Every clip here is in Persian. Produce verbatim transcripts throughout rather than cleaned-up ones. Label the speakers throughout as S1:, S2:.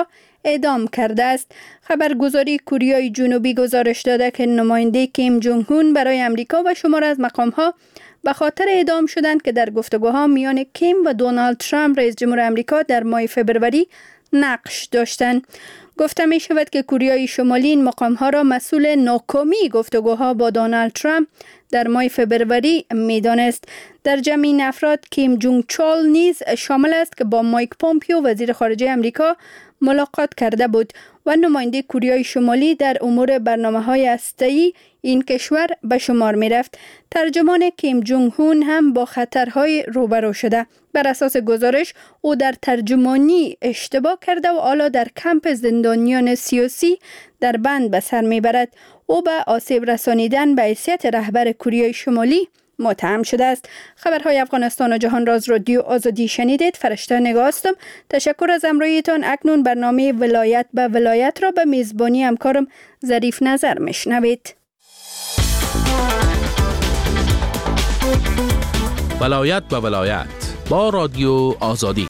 S1: آمریکا اعدام کرده است. خبرگزاری کوریای جنوبی گزارش داده که نماینده کیم جونگ هون برای آمریکا و شمار از مقام‌ها به خاطر اعدام شدند که در گفتگوها میان کیم و دونالد ترامپ رئیس جمهور آمریکا در ماه فبروری نقش داشتند. گفته می شود که کوریای شمالی این مقام‌ها را مسئول ناکامی گفتگوها با دونالد ترامپ در ماه فبروری می دانست. در جمع این افراد کیم جونگ چول نیز شامل است که با مایک پومپیو وزیر خارجه آمریکا ملاقات کرده بود و نماینده کوریای شمالی در امور برنامه‌های هسته‌ای این کشور به شمار می رفت. ترجمان کیم جونگ هون هم با خطرهای روبرو شده. بر اساس گزارش او در ترجمانی اشتباه کرده و حالا در کمپ زندانیان سیاسی در بند به سر می برد. او به آسیب رسانیدن به حیثیت رهبر کوریای شمالی متهم شده است. خبرهای افغانستان و جهان را از رادیو آزادی شنیدید. فرشته نگاه هستم. تشکر از همراهیتان. اکنون برنامه ولایت به ولایت را به میزبانی همکارم ظریف نظر میشنوید.
S2: ولایت به ولایت با رادیو آزادی.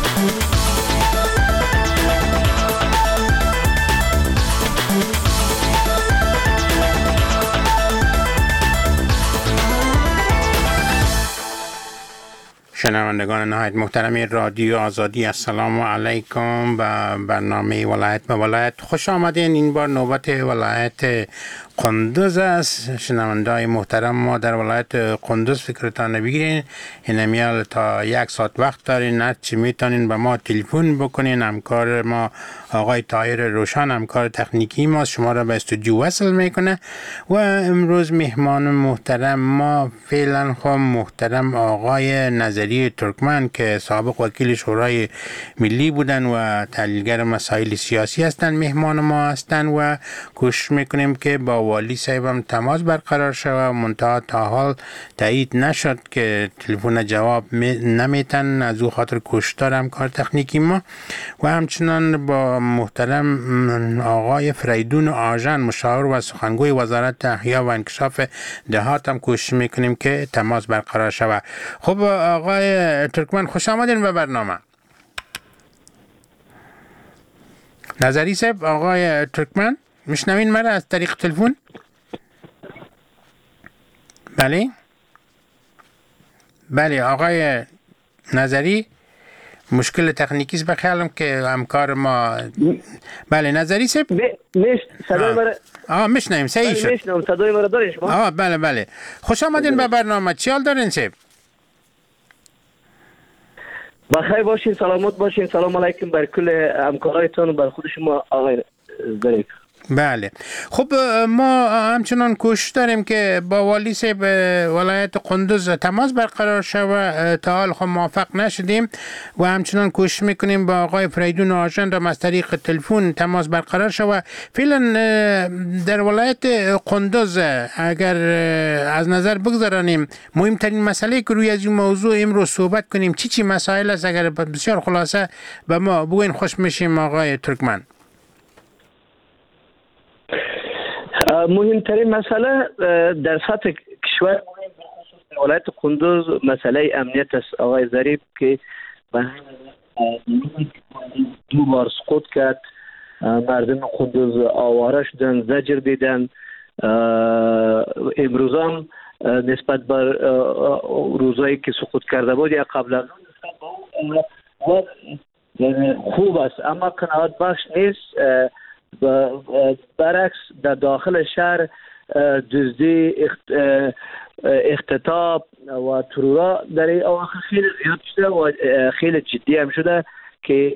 S3: شنوندگان نهایت محترم رادیو آزادی، السلام علیکم. به برنامه ولایت به ولایت خوش آمدین. این بار نوبت ولایت قندوز است. شنوندای محترم، ما در ولایت قندوز فکرتان بگیرین. اینمیال تا یک ساعت وقت دارین، نه چی میتونین به ما تلفن بکنین. همکار ما آقای طاهر روشن، همکار تکنیکی ما، شما را به استودیو وصل میکنه. و امروز مهمان محترم ما فعلا خب محترم آقای نظری ترکمن که سابق وکیل شورای ملی بودن و تحلیلگر مسائل سیاسی هستند مهمان ما هستند و کوشش میکنیم که با والی صاحب هم تماس برقرار شود. منتها تا حال تایید نشد که تلفن جواب نمیتن، از او خاطر کوشش دارم کار تکنیکی ما. و همچنان با محترم آقای فریدون آژن، مشاور و سخنگوی وزارت احیا و انکشاف دهات هم کوشش میکنیم که تماس برقرار شود. خب آقای ترکمن خوش آمدین به برنامه. نظری صاحب، آقای ترکمن میشنوین مرا از طریق تلفن؟ بله بله آقای نظری، مشکل تکنیکی است. بخیالم که همکار ما بله نظری صاحب
S4: میش صدای مرا
S3: آه میشنویم. صحیح شد.
S4: میشنوم. صدای مرا دارین شما؟
S3: آه بله بله خوش آمدین به برنامه. چی حال دارین صاحب؟
S4: بخیر باشین، سلامت باشین. سلام علیکم بر کل همکارایتان و بر خود شما آقای ظریف.
S3: بله خب ما همچنان کوشش داریم که با والی صاحب ولایت قندوز تماس برقرار شود. تا حال خب موفق نشدیم و همچنان کوشش میکنیم با آقای فریدون آژن را از طریق تلفن تماس برقرار شود. فعلا در ولایت قندوز اگر از نظر بگذارانیم مهمترین مسئله که روی از این موضوع امروز صحبت کنیم چی چی مسائل است؟ اگر بسیار خلاصه به ما بگوین خوش میشیم آقای ترکمن.
S4: مهمترین مسئله در سطح کشور ولایت قندوز مسئله امنیت است آقای ظریف که دو بار سقوط کرد. مردم قندوز آواره شدن، زجر دیدن. امروز هم نسبت بر روزایی که سقوط کرده بود یا قبل از اون خوب است، اما قناعت بخش نیست. برعکس در داخل شهر دزدی، اختطاف و ترورا در این اواخر خیلی زیاد شده و خیلی جدی هم شده که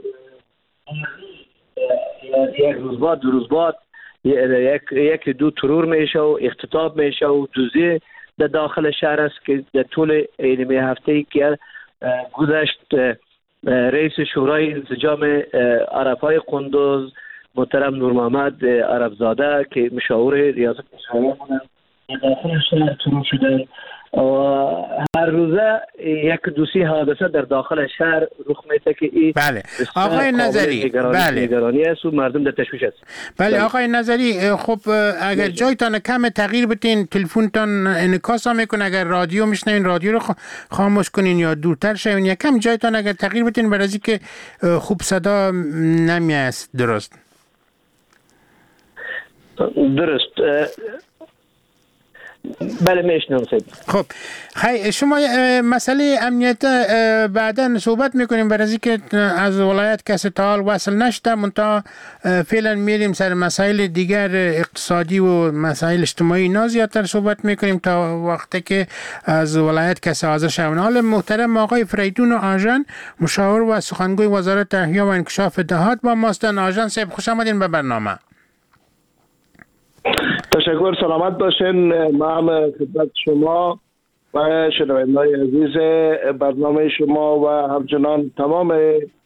S4: یک روز بعد دو روز بعد یک دو ترور میشه و اختطاف میشه و دزدی در داخل شهر است که در طول این هفته که گذشت رئیس شورای انسجام عرب‌های قندوز محترم نور محمد عربزاده که مشاور ریاست اسرائیل بودن در داخل شهر ترور شدن. هر روزه یک دوسی حادثه در داخل شهر رخ میده که این
S3: بله آقای نظری
S4: بله نگرانی است و مردم در تشویش است.
S3: بله, بله آقای نظری خب اگر جایتان کم تغییر بدین تلفنتان انعکاس میکنه، اگر رادیو میشنوین رادیو رو خاموش کنین یا دورتر شوین، یکم جایتان اگر تغییر بدین برای اینکه خوب صدا نمیاد. درست
S4: درست بله میشنم سید.
S3: خب خیلی شما مسئله امنیت بعدا صحبت میکنیم برای اینکه از ولایت کسی تا حال وصل نشده، منتها فعلا میریم سر مسائل دیگر اقتصادی و مسائل اجتماعی اینا زیادتر صحبت میکنیم تا وقتی که از ولایت کسی حاضر شون. حال محترم آقای فریدون آژن مشاور و سخنگوی وزارت احیا و انکشاف دهات با ماستن. آژن صاحب خوش آمدین به برنامه.
S5: تشکر، سلامت باشین. ما هم خدمت شما و شنونده‌های عزیز برنامه شما و همچنان تمام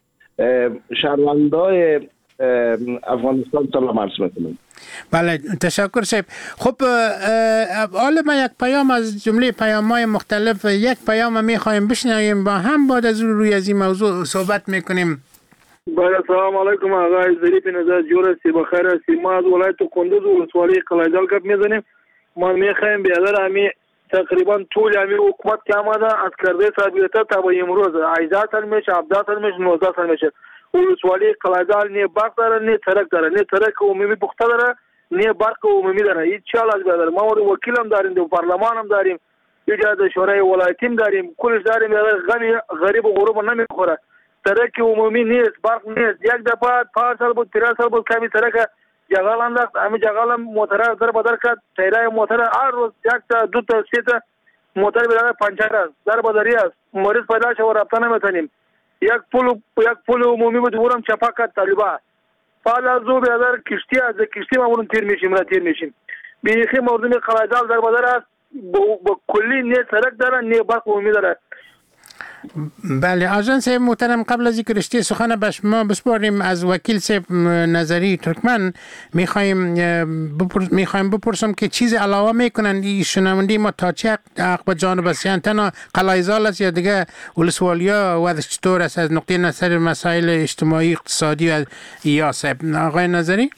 S5: شهروندان افغانستان سلام عرض می‌کنم.
S3: بله تشکر صاحب. خب حالا ما یک پیام از جمله پیام‌های مختلف یک پیام می‌خوایم بشنویم، با هم بعد از روی از این موضوع صحبت می‌کنیم.
S6: بله سلام علیکم آقای ظریف نژاد، جور هستی بخیر هستی. ما از ولایت کندوز و ولسوالی قلعه‌زال گپ میزنیم. ما میخوایم بیادر امی تقریبا طول امی حکومت که آمده از کرده ثابته تا به امروز هجده سال میشه، هفده سال میشه، نوزده سال میشه. ولسوالی قلعه‌زال نه برق داره نه ترک داره، نه ترک عمومی پخته داره نه برق عمومی داره. هیچ چال از بیادر ما وکیل هم داریم، دو پارلمان هم داریم، ایجاد شورای ولایتی هم داریم، کلش داریم. غنی غریب و غروب نمیخوره. ترک عمومی نیست، برق نیست. یک دفعه پنج سال بود، پنج سال بود کمی ترک جغال انداخت. همین جغال هم موتر در بدر کرد. تیرای موتر هر روز یک تا دو تا سه تا موتر بیاد پنچر است، در بدری است. مریض پیدا شد و رابطه نمیتونیم. یک پل یک پل عمومی بود اونم چپا کرد طالبا. بعد از او بیادر کشتی از کشتی ما اون تیر میشیم، را تیر میشیم. بیخی مردم قلعه‌زال در بدر است. با کلی نه ترک داره نه برق عمومی داره.
S3: بله آژن صاحب محترم، قبل از اینکه رشته سخن به شما بسپاریم از وکیل صاحب نظری ترکمن میخوایم بپرس میخوایم بپرسم که چیز علاوه میکنن این شنوندی ما تا چه حق به جانب است، یعنی تنها قلعه‌زال است یا دیگه ولسوالیا وضعش چطور است از نقطه نظر مسائل اجتماعی اقتصادی و یا صاحب آقای نظری؟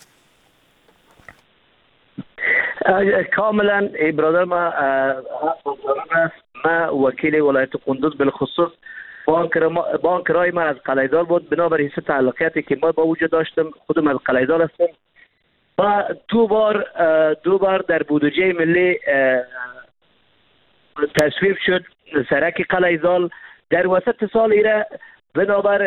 S4: کاملا برادر ما ما وکیل ولایت کندوز بالخصوص بانکرای ما از قلعه‌زال بود، بنابر حیث تعلقاتی که ما با وجود داشتم خودم از قلعه‌زال هستم و دو بار دو بار در بودجه ملی تصویب شد سرک قلعه‌زال. در وسط سال ایره بنابر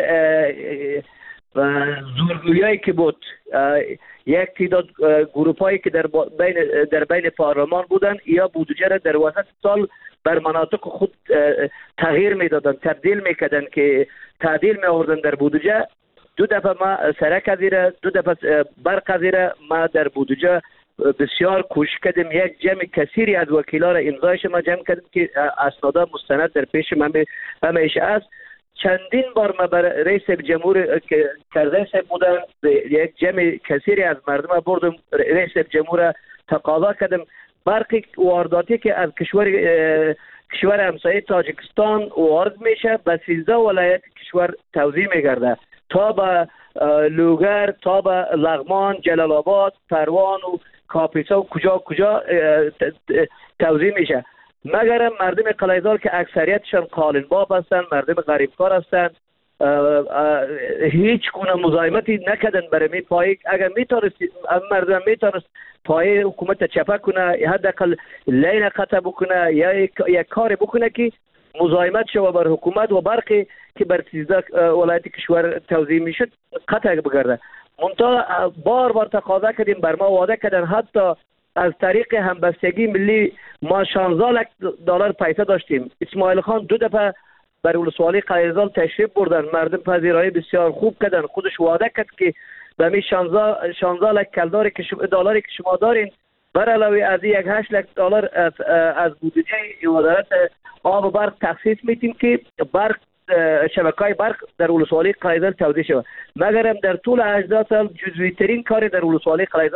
S4: زورگویی که بود یک تعداد گروپایی که در بین در بین پارلمان بودن یا بودجه را در وسط سال بر مناطق خود تغییر میدادن، تبدیل میکردن که تعدیل می آوردن در بودجه. دو دفعه ما سرک از ایره، دو دفعه برق از ایره ما در بودجه بسیار کوشش کردیم. یک جمع کثیری از وکیلا را امضایش ما جمع کردیم که اسناد مستند در پیش من همیشه است. چندین بار ما بر رئیس جمهور که کرده صاحب بودن یک جمع کثیری از مردم بردم، رئیس جمهور تقاضا کردم برق وارداتی که از کشور کشور همسایه تاجیکستان وارد میشه به سیزده ولایت کشور توزیع میگرده تا به لوگر، تا به لغمان، جلال آباد، پروان و کاپیسا و کجا کجا توزیع میشه. مگر مردم قلعه‌زال که اکثریتشان قالنباف هستند، مردم غریبکار هستند، هیچ گونه مزاحمتی نکردن برای می پای. اگر میتونست مردم میتونست پای حکومت چپه کنه، حداقل لین قطع بکنه یا یک کار بکنه که مزاحمت شو بر حکومت و برقی که بر سیزده ولایت کشور توزیع میشد قطع بگرده. منتها بار بار تقاضا کردیم، بر ما وعده کردن حتی از طریق همبستگی ملی ما شانزده لک دلار پیسه داشتیم. اسماعیل خان دو دفعه بر ولسوالی قلعه‌زال تشریف بردن، مردم پذیرایی بسیار خوب کردن. خودش وعده کرد که به می شانزده شانزده لک دلاری که شما دلاری که شما دارین بر علاوه از یک هشت لک دلار از از بودجه وزارت آب و برق تخصیص میتیم که برق شبکه‌های برق در ولسوالی قلعه‌زال توزیع شود. مگرم در طول هجده سال جزئی ترین کار در ولسوالی قلعه‌زال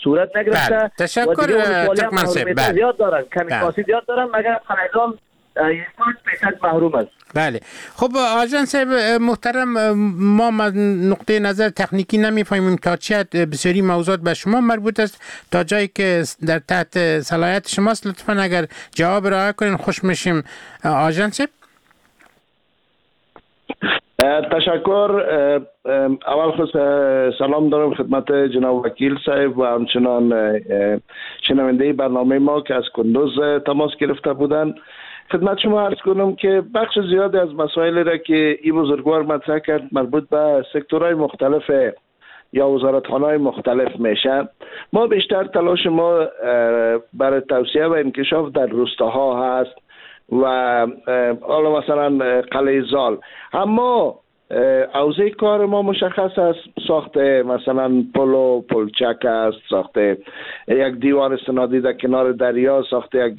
S4: صورت نگرفته.
S3: بله. تشکر ترکمن صاحب. بله.
S4: زیاد دارن، کمیکاسی زیاد دارن، مگر خلایزال یک فیصد محروم است.
S3: بله. خب آژان صاحب محترم، ما نقطه نظر تکنیکی نمیفهمیم تا چه حد بسیاری موضوعات به شما مربوط است، تا جایی که در تحت صلاحیت شماست لطفا اگر جواب ارائه کنین خوش میشیم. آژان صاحب.
S5: تشکر. اول خود سلام دارم خدمت جناب وکیل صاحب و همچنان شنونده برنامه ما که از کندوز تماس گرفته بودند. خدمت شما عرض کنم که بخش زیادی از مسائل را که این بزرگوار مطرح کرد مربوط به سکتورهای مختلف یا وزارتخانه‌های مختلف میشه. ما بیشتر تلاش ما برای توسعه و انکشاف در روستاها هست و حالا مثلا قلعه زال، اما حوزه کار ما مشخص است. ساخت مثلا پل و پلچک است، ساخت یک دیوار استنادی در کنار دریا، ساخت یک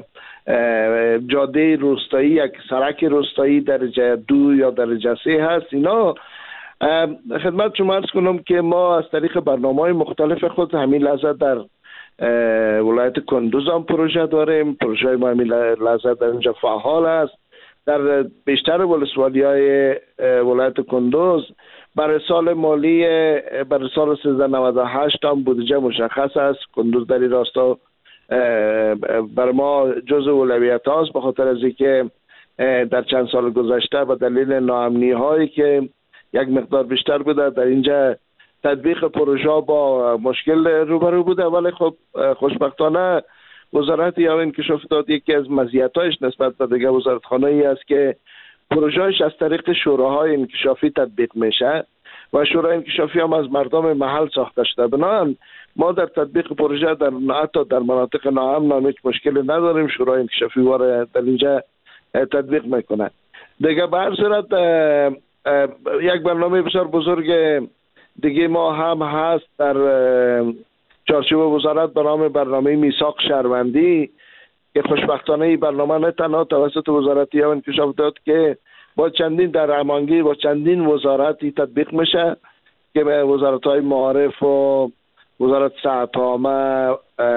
S5: جاده روستایی، یک سرک روستایی درجه دو یا درجه سه هست. اینا خدمت شما عرض کنم که ما از طریق برنامه‌های مختلف خود همین لحظه در ولایت کندوز هم پروژه داریم. پروژه ما همین لحظه در اینجا فعال است. در بیشتر ولسوالی‌های ولایت کندوز برای سال مالی برای سال سیزده نود و هشت هم بودجه مشخص است. کندوز در این راستا بر ما جزء اولویت هاست، به خاطر از اینکه در چند سال گذشته به دلیل ناامنی هایی که یک مقدار بیشتر بوده در اینجا تطبیق پروژه با مشکل روبرو بوده، ولی خب خوشبختانه وزارت یا انکشاف داد یکی از مزیتایش نسبت به دیگه وزارتخانه‌ای است که پروژه‌اش از طریق شوراهای انکشافی تطبیق میشه و شورای انکشافی هم از مردم محل ساخته شده. بنابراین ما در تطبیق پروژه در حتی در مناطق ناامن هیچ مشکلی نداریم. شورای انکشافی واره در اینجا تطبیق میکنه. دیگه به هر صورت یک برنامه بسیار بزرگ دیگه ما هم هست در چارچوب وزارت به نام برنامه میثاق شهروندی که خوشبختانه این برنامه نه تنها توسط وزارت یا انکشاف داد که با چندین در هماهنگی با چندین وزارتی تطبیق میشه که به وزارت‌های معارف و وزارت صحت عامه،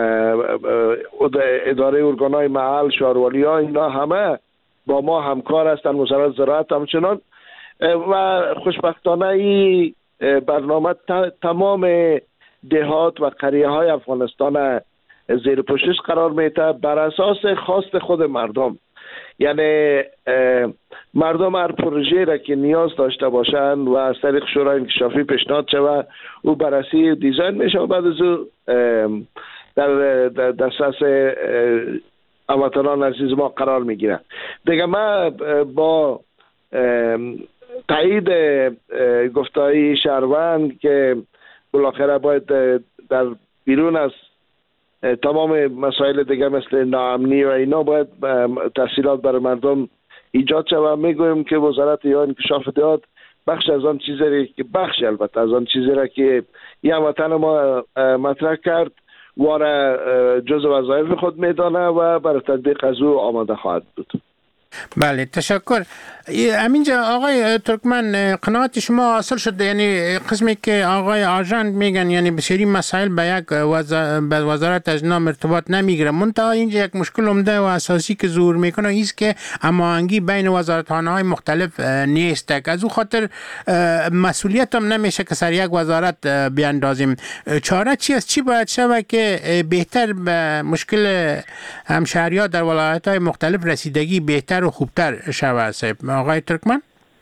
S5: اداره ارگان‌های محل، شهروالی‌ها، اینا همه با ما همکار هستند. وزارت زراعت همچنان و خوشبختانه این برنامه تمام دهات و قریه های افغانستان زیر پوشش قرار میده بر اساس خواست خود مردم. یعنی مردم هر پروژه را که نیاز داشته باشند و از طریق شورای انکشافی پیشنهاد شود او بررسی دیزاین میشه و بعد از او در دسترس هموطنان عزیز ما قرار میگیره. دیگه ما با تایید گفته‌های شهروند که بالاخره باید در بیرون از تمام مسائل دیگه مثل ناامنی و اینا باید تحصیلات برای مردم ایجاد شود. میگویم که وزارت یا انکشاف داد بخش از آن چیزی که بخش البته از آن چیزی را که یه وطن ما مطرح کرد واره جزء وظایف خود میدانه و برای تطبیق از او آماده خواهد بود.
S3: بله تشکر. همینجا آقای ترکمن قناعت شما حاصل شد؟ یعنی قسمی که آقای آژان میگن یعنی بسیاری مسائل به یک به وزارت از نام ارتباط نمیگیره، منتها اینجا یک مشکل عمده و اساسی که ظهور میکنه ایست که هماهنگی بین وزارتخانه‌های مختلف نیست. از او خاطر مسئولیت هم نمیشه که سر یک وزارت بیاندازیم. چاره چی است؟ چی باید شود که بهتر به مشکل همشهری‌ها در ولایت‌های مختلف رسیدگی بهتر و خوبتر شود؟ صاحب آقای ترکمن.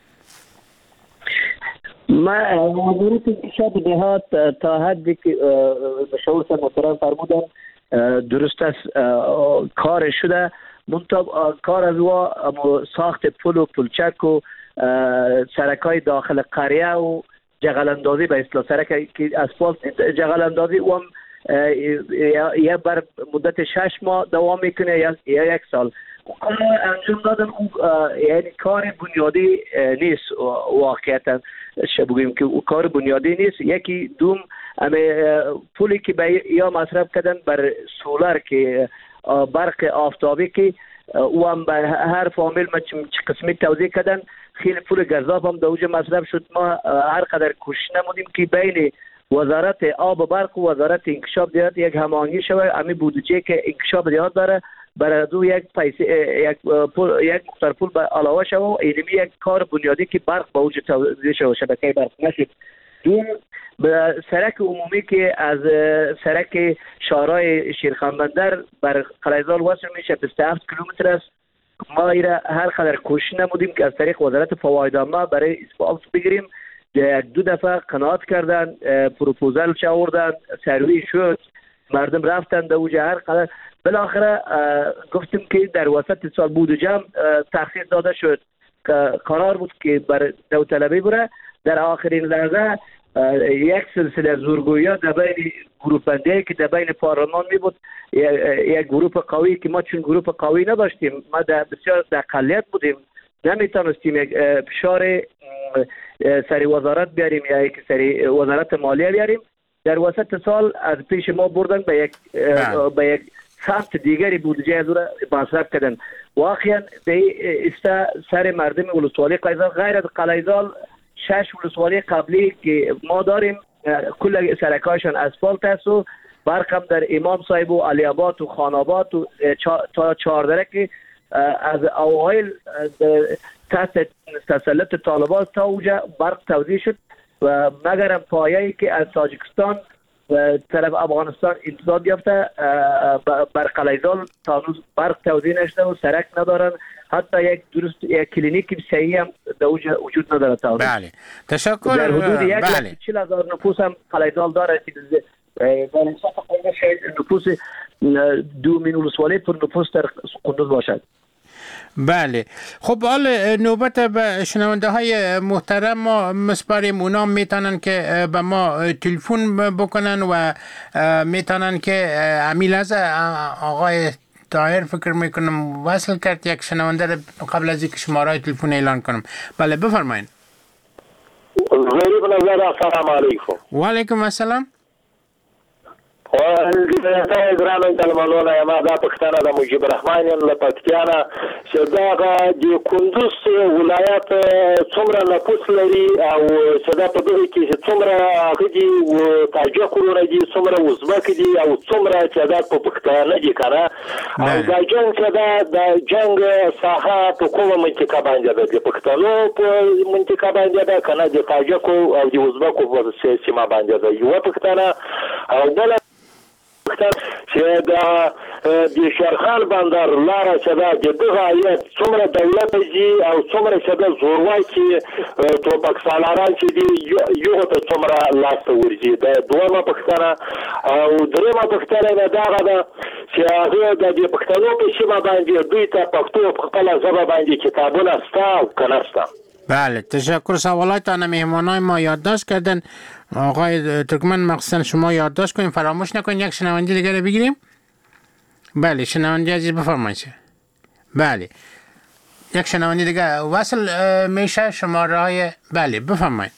S4: ما وزارت انکشاف دهات تا حدی که شعور صاحب محترم فرمودن درست است کار شده، منتها کار از و ساخت پل و پلچک و سرکای داخل قریه و جغل اندازی به اصطلاح سرک که اسفالت جغل اندازی و هم یا بر مدت شش ماه دوام میکنه یا یک سال انجام دادن. یعنی کار بنیادی نیست واقعیتا، بگوییم که کار بنیادی نیست. یکی دوم پولی که یا مصرف کردن بر سولر که برق آفتابی که او هم به هر فامیل ما چه قسمی توزیع کردن، خیلی پول گذاف هم دوجه مصرف شد. ما هر قدر کوشش نمودیم که بین وزارت آب و برق و وزارت انکشاف دیهات یک هماهنگی شود. همین بودجه که انکشاف دیهات داره برای دو یک پیسه یک پول یک مقدار پول به علاوه شود و اینمی یک کار بنیادی که برق به وجود توزیع شود، شبکه برق نشد. دوم به سرک عمومی که از سرک شارای شیرخان بندر بر قلعه‌زال وصل میشه بیست و هفت کیلومتر است. ما ایره هر قدر کوشش نمودیم که از طریق وزارت فواید عامه برای اثبات بگیریم. دو دفعه قناعت کردن، پروپوزال چه آوردن، سروی شد، مردم رفتن در اوجه. هر قدر بالاخره گفتیم که در وسط سال بودجه تخصیص داده شد که قرار بود که بر داوطلبی بره. در آخرین لحظه یک سلسله زورگویی در بین گروه بندی که در بین پارلمان می بود، یک گروه قوی که ما چون گروه قوی نداشتیم، ما در بسیار در اقلیت بودیم، نمیتونستیم یک فشار سری وزارت بیاریم یا یک سری وزارت مالیه بیاریم. در وسط سال از پیش ما بردن به یک به یک سمت دیگری بودجه از را مصرف کردن. واقعا به است سر مردم ولسوالی قلعه‌زال غیر از قلعه‌زال شش ولسوالی قبلی که ما داریم کل سرکایشان اسفالت است و برق هم در امام صاحب و علی آباد و خان آباد و تا چهاردره که از اوایل تحت تسلط طالبان تا اوجا برق توزیع شد و مگرم پایه‌ای که از تاجیکستان و طرف افغانستان امتداد یافته بر قلعه‌زال تا هنوز برق توزیع نشده و سرک ندارن، حتی یک درست یک کلینیک صحیح هم در اوجا وجود نداره تا هنوز.
S3: بله تشکر.
S4: در حدود یک
S3: بله.
S4: لک چهل هزار نفوس هم قلعه‌زال داره که در انصاف قلعه شاید نفوس دو میلیون ولسوالی پر نفوس در قندوز باشد.
S3: بله خب حال نوبت به شنونده های محترم ما مسپاریم، اونا میتونن که به ما تلفن بکنن و میتونن که امیل از آقای طاهر فکر میکنم وصل کرد یک شنونده قبل از اینکه شماره تلفن اعلان کنم. بله بفرمایید.
S7: غریب نظر السلام علیکم.
S3: و علیکم السلام.
S7: و د ګرانو کلمانونه یم دا پښتنه د مجيب الرحمن له پکتیانه چې دا د کندوز ولایت څومره نفوس لري او چې دا په دغه کې چې څومره غدي او تاجکونه دي، څومره ازبک دي او څومره چې دا په پښتانه دي کنه. او دا جنگ چې دا د جنگ ساحه په کومه منطقه باندې ده؟ د پښتنو په منطقه باندې ده کنه د تاجکو او د ازبکو په سیمه باندې ده؟ یو پښتنه او بل چې دا د شیرخان بندر لاره چې دا د دغه ایت څومره دولت دي او څومره چې دا زورواکي ټوپک سالاران چې دي یو ته څومره لاس ورځي. دا دوه پښتنه او درېمه پښتنه دا ده چې هغه د پښتنو په سیمه باندې دوی ته پښتو په خپل ژبه باندې کتابونه ستا او کنه ستا.
S3: بله تشکر. سوالاتان مهمانای ما یادداشت کردن. آقای ترکمن مخصوصا شما یادداشت کنیم، فراموش نکنید. یک شنونده دیگه رو بگیریم. بله شنونده عزیز بفرمایید. بله یک شنونده دیگه وصل میشه شماره های. بله بفرمایید.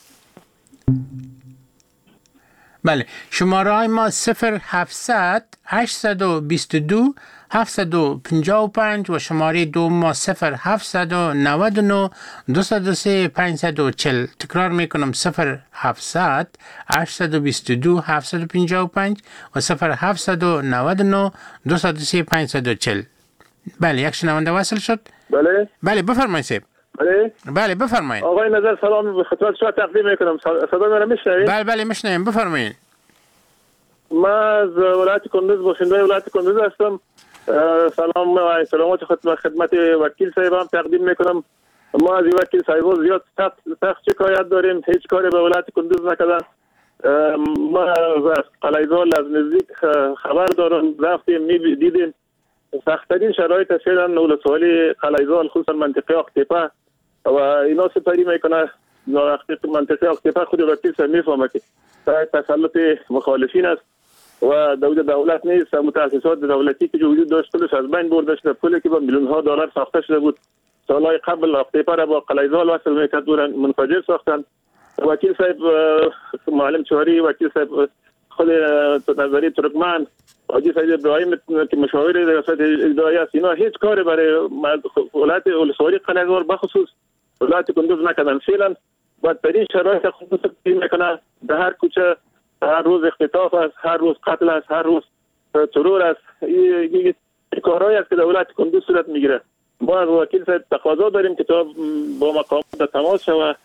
S3: بله شماره های ما صفر هفتصد هشتصد و بیست و دو هفتصد و پنجاه و پنج و شماره دو ما صفر هفتصد و نود و نه دویست و سه پانصد و چهل. تکرار میکنم صفر هفتصد هشتصد و بیست و دو هفتصد و پنجاه و پنج و صفر هفتصد و نود و نه دویست و سه پانصد و چهل. بله یک شنونده وصل شد.
S6: بله
S3: بله بفرمایید صاحب.
S6: بله
S3: بله بفرمایید.
S6: آقای نظر سلام به خدمت شما تقدیم میکنم. صدا مرا میشنوید؟
S3: بله بله میشنویم بفرمایید.
S6: ما از ولایت کندوز باشنده ولایت کندوز هستم. سلام و سلامات خدمت خدمت وکیل صاحبم تقدیم میکنم. ما از وکیل صاحب زیاد سخت سخت شکایت داریم، هیچ کاری به ولایت کندوز نکردن. ما از قلعه‌زال از نزدیک خبر دارم، رفتیم دیدیم سخت‌ترین شرایط فعلا ولسوالی قلعه‌زال خصوصا منطقه آقتپه و اینا سپری میکنه. منطقه آقتپه خود وکیل صاحب میفهمه که تسلط مخالفین است و دولت دولت نیست. متاسسات دولتی که وجود داشت پولش از بین برده شده، پولی که با میلیون ها دلار ساخته شده بود سالهای قبل آقتپه را با قلعه‌زال وصل میکرد دورن منفجر ساختن. وکیل صاحب معلم چواری، وکیل صاحب خود نظری ترکمن، حاجی سید ابراهیم که مشاور ریاست ادارایی است، اینا هیچ کاری برای ولایت ولسوالی قلعه‌زال بخصوص ولایت کندوز نکردن. فعلا بدترین شرایط خصوصی میکنه. در هر کوچه
S7: هر روز اختطاف است، هر روز قتل است، هر روز ترور است. این کارهایی است که دولت کندوز صورت میگیره. ما از وکیل صاحب تقاضا داریم که تا با مقامات تماس شود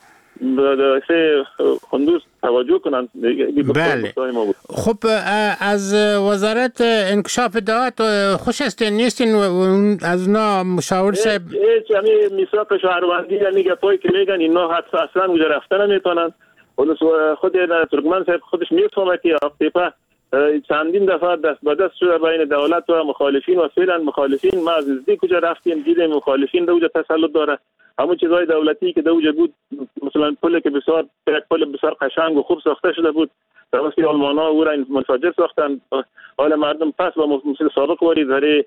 S7: سه کندوز توجه کنند.
S3: بله. خب از وزارت انکشاف اطلاعات خوش هستین نیستین؟ از اونا مشاور صاحب
S7: هیچ همین میثاق شهروندی یعنی گپایی که میگن اینا حتی اصلا اونجا رفتن نمیتونن. خود ترکمن صاحب خودش میفهمه که آقتیپه چندین دفعه دست به دست شده بین دولت و مخالفین و فعلا مخالفین. ما از نزدیک کجا رفتیم دیدیم مخالفین در اونجا تسلط داره. همون چیزهای دولتی که در اونجا بود، مثلا پل که بسیار پل بسیار قشنگ و خوب ساخته شده بود، درستی آلمان‌ها او را منفجر ساختن. حالا مردم پس با مثل سابق واری داره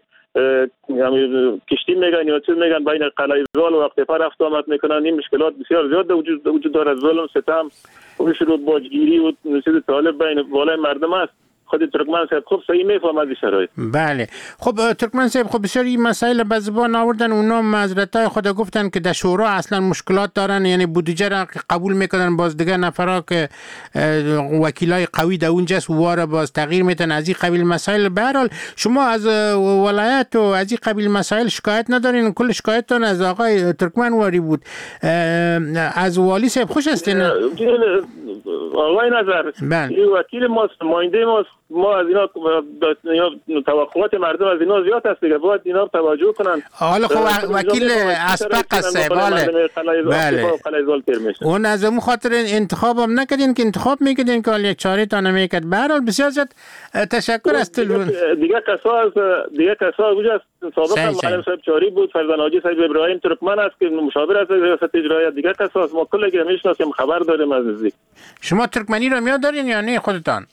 S7: کشتی میگن یا چیز میگن بین قلعه زال و آقتیپه رفت آمد میکنن. این مشکلات بسیار زیاد در وجود وجود داره. ظلم، ستم و شروع باجگیری و چیز طالب بین بالای مردم است. خود ترکمن صاحب خوب صحیح میفهمد این شرایط.
S3: بله. خب ترکمن صاحب خب بسیار این مسائل به زبان آوردن، اونا معذرتای خود گفتن که در شورا اصلا مشکلات دارن، یعنی بودجه را قبول میکنن، باز دیگه نفرا که وکیلای قوی در اونجا واره باز تغییر میتن از این قبیل مسائل. به هر حال شما از ولایت و از این قبیل مسائل شکایت ندارین؟ کل شکایتتون از آقای ترکمن واری بود. از والی صاحب خوش هستین؟
S7: آقای نظر این وکیل ماست، نماینده ماست. ما از اینا توقعات مردم از اینا زیاد است دیگه، باید اینا توجه کنن.
S3: حالا خب وکیل اسبق است. بله بله. اون از اون خاطر انتخاب هم نکردین که انتخاب میکردین که یک چاره تا نمیکرد. به هر حال بسیار زیاد تشکر از تلفن.
S7: دیگه کسا از دیگه کسا وجود است. سابقا معلم صاحب چاری بود، فرزند حاجی صاحب ابراهیم ترکمن است که مشاور است ریاست اجرایی. دیگه کسا از ما کلی میشناسیم، خبر داریم از نزدیک.
S3: شما ترکمنی رو میاد دارین یا نه خودتان؟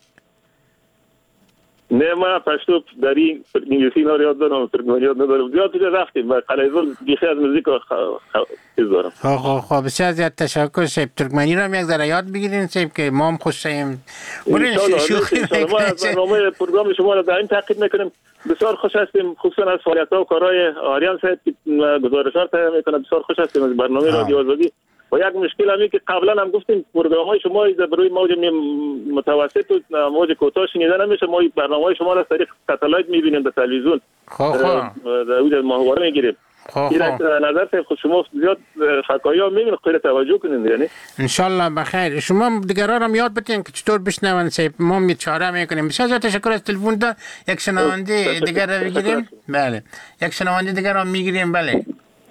S7: نه ما پشتو داری انگلیسی ها یاد دارم، ترکمنی یاد ندارم. زیاد دیگه رفتیم و قلعه زال بیخی از موزیک چیز دارم.
S3: خب خب بسیار زیاد تشکر صاحب. ترکمنی رو هم یک ذره یاد بگیرین صاحب که ما هم خوش شیم.
S7: برین شوخی ما از برنامه پروگرام شما را دائم تاکید میکنیم. بسیار خوش هستیم، خصوصا از فعالیت‌ها و کارهای آریان صاحب که گزارشات تهیه میکنه. بسیار خوش هستیم از برنامه رادیو آزادی. و یک مشکل همی که قبلا هم گفتیم پروگرام‌های شما برای موج متوسط و موج کوتاه شنیده نمیشه. ما برنامه‌های شما را از طریق ساتلایت می‌بینیم در تلویزیون.
S3: خب خب
S7: در اونجا ماهواره می‌گیریم.
S3: خب
S7: نظر صاحب شما زیاد فکایی‌ها می‌بینید، خیلی توجه کنید. یعنی
S3: ان شاء الله بخیر. شما دیگران هم یاد بدین که چطور بشنون صاحب. ما میچاره میکنیم. بسیار تشکر از تلفن دا. یک شنونده دیگر رو بگیریم. بله یک شنونده دیگر رو می‌گیریم. بله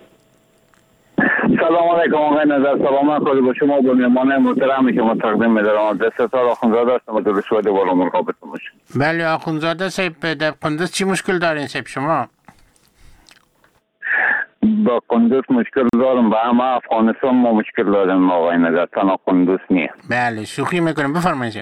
S8: سلام علیکم آقای نظر. سلام خود با شما با مهمان محترم شما تقدیم می‌دارم. دستتار آخونزاده هستم. در رشوه بالا مرقابتون باشید.
S3: بله آخونزاده صاحب در قندوز چی مشکل دارین صاحب شما؟
S8: با قندوز مشکل دارم، با همه افغانستان ما مشکل داریم آقای نظر، تنها قندوز نیست.
S3: بله شوخی میکنم، بفرمایید.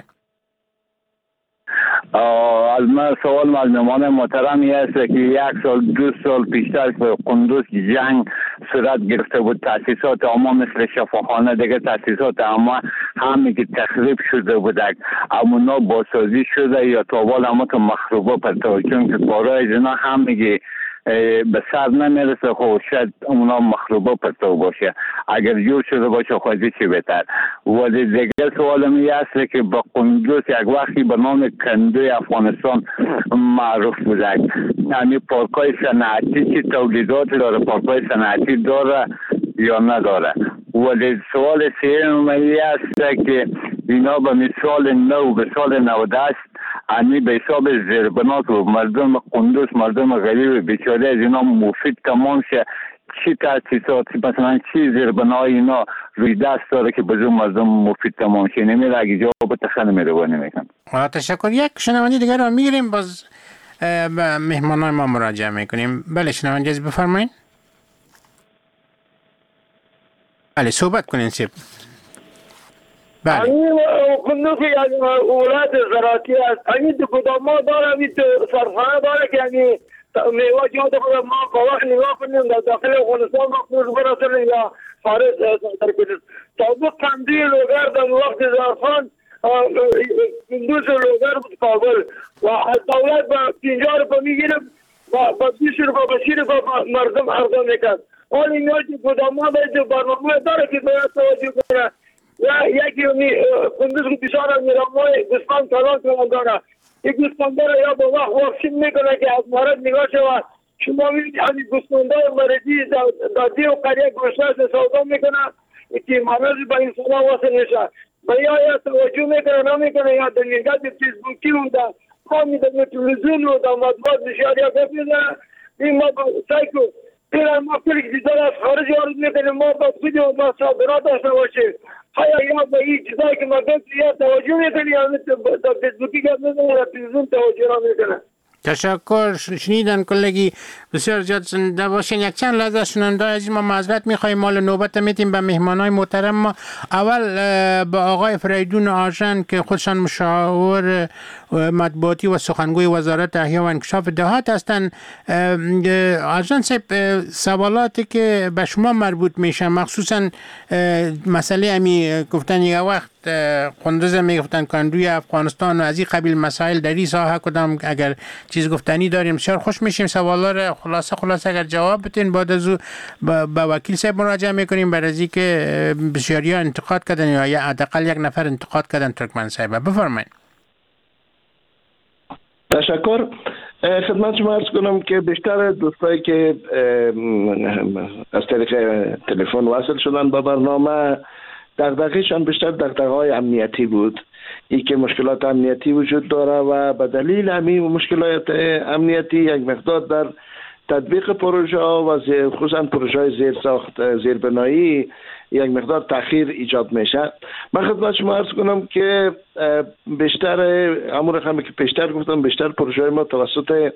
S8: از من سوال از مهمان محترمی است که یک سال دو سال پیشتر به قندوز جنگ صورت گرفته بود. تاسیسات اما مثل شفاخانه دیگه تاسیسات اما همه که تخریب شده بودند، امونا بازسازی شده یا تاوال اما که مخروبه پرتو، چون که کارهای اینا همه به سر نمیرسه. خب شاید اونا مخروبه پرتو باشه، اگر جور شده باشه خواهدی چی بهتر. ولی دیگه سوال می است که با قندوز یک وقتی به نام کندوی افغانستان معروف بودند. یعنی پارکای صنعتی چی تولیدات داره؟ پارکای صنعتی داره یا نداره؟ ولی سوال سوم می است که اینا به مثال نو به سال نود و هشت انی به حساب زیربنات و مردم قندوز مردم غریب بیچاره از اینا مفید تمام شه. چی تاسیسات مثلا چی زیربنای اینا روی دست داره که بزرگ مردم مفید تمام شه؟ نمیره اگه جواب تخنه میروانی میکن.
S3: تشکر. یک شنوندی دیگر رو میگیریم، باز به مهمانای ما مراجعه میکنیم. بله شنوندی از بفرمایید. بله صحبت کنین سیب.
S6: بله قندوز یعنی ولایت زراعتی است. یعنی کدام داره این سرخانه داره که یعنی میوه جات خود ما با وقت نگاه کنیم در داخل افغانستان مخصوص برسل یا خارج در کنیم. سابق کندی لوگر در وقت زرفان قندوز لوگر بود کابل و دولت با پنجاه روپا میگیرم و با بیست روپا با سی روپا مردم عرضه میکرد. حال این که کدام داره برنامه داره که باید توجه کنه. و یکی کندوز بسیار میرامای گوسفند کلان کلان داره. یک گوسفنده را یا با وقت واکسین میکنه که از مرض نگاه شود. شما میبینید از گوسفنده مردی دادی و قریه گوشت سودا میکنه که مرض به انسان واسه نشه. و یا یا توجه میکنه نمیکنه یا در نگاه فیسبوکی و در کامی در تلویزیون و در مطبوعات نشاری ها بپیزه. این ما سعی کن پیران ما کلی دیدار از خارج وارد میکنیم ما با خودی و ما صادرات داشته باشیم. هیا یا به این چیزایی که ما گفت یا توجه میکنی یا در فیسبوکی گفت میکنه یا تلویزیون توجه را میکنه.
S3: تشکر. شنیدن کلگی بسیار زیاد زنده باشین. یک چند لحظه شنونده از ما معذرت میخوایم، مال نوبت میتیم به مهمانای محترم ما. اول با آقای فریدون آژن که خودشان مشاور مطبوعاتی و سخنگوی وزارت احیا و انکشاف دهات هستند. آژن صاحب، سوالاتی که به شما مربوط میشه مخصوصا مسئله امی گفتن یک وقت قندوز میگفتن کندوی افغانستان و از این قبیل مسائل در این ساحه کدام اگر چیز گفتنی داریم بسیار خوش میشیم. سوالا را خلاصه خلاصه اگر جواب بتین بعد از او به وکیل صاحب مراجعه میکنیم برای از اینکه بسیاری ها انتقاد کردن یا یا حداقل یک نفر انتقاد کردن ترکمن صاحب. بفرمایید.
S5: تشکر. خدمت شما عرض کنم که بیشتر دوستایی که از طریق تلفن وصل شدن با برنامه دغدغه‌شان بیشتر دغدغه‌های امنیتی بود. ای که مشکلات امنیتی وجود داره و به دلیل همین مشکلات امنیتی یک مقدار در تطبیق پروژه و خصوصا پروژه زیر ساخت زیربنایی یک مقدار تاخیر ایجاد میشه. من خدمت شما عرض کنم که بیشتر همون رقمی که پیشتر گفتم بیشتر پروژه ما توسط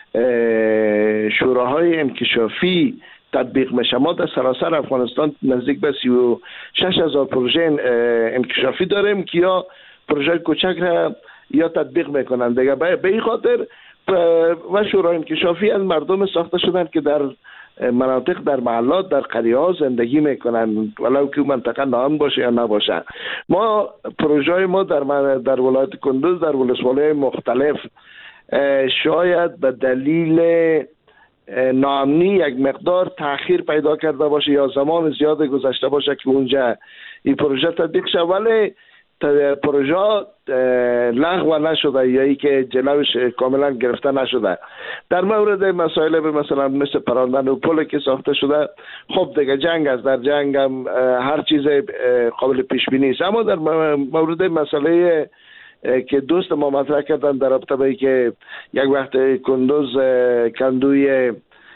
S5: شوراهای انکشافی تطبیق میشه. ما در سراسر افغانستان نزدیک به سی و شش هزار پروژه انکشافی داریم که یا پروژه کوچک را یا تطبیق میکنن دیگه. به این خاطر و شورای انکشافی از مردم ساخته شدن که در مناطق در محلات در قریه ها زندگی میکنن ولو که منطقه نام باشه یا نباشه. ما پروژه ما در در ولایت کندوز در ولسوالی مختلف شاید به دلیل ناامنی یک مقدار تأخیر پیدا کرده باشه یا زمان زیاد گذشته باشه که اونجا این پروژه تطبیق شد، ولی پروژه لغو نشده یا ای که جلوش کاملا گرفته نشده. در مورد مسائل مثلا مثل پراندن و پل که ساخته شده، خب دیگه جنگ است، در جنگ هم هر چیز قابل پیش بینی است. اما در مورد مسئله که دوست ما مطرح کردن در رابطه با اینکه یک وقت کندوز کندوی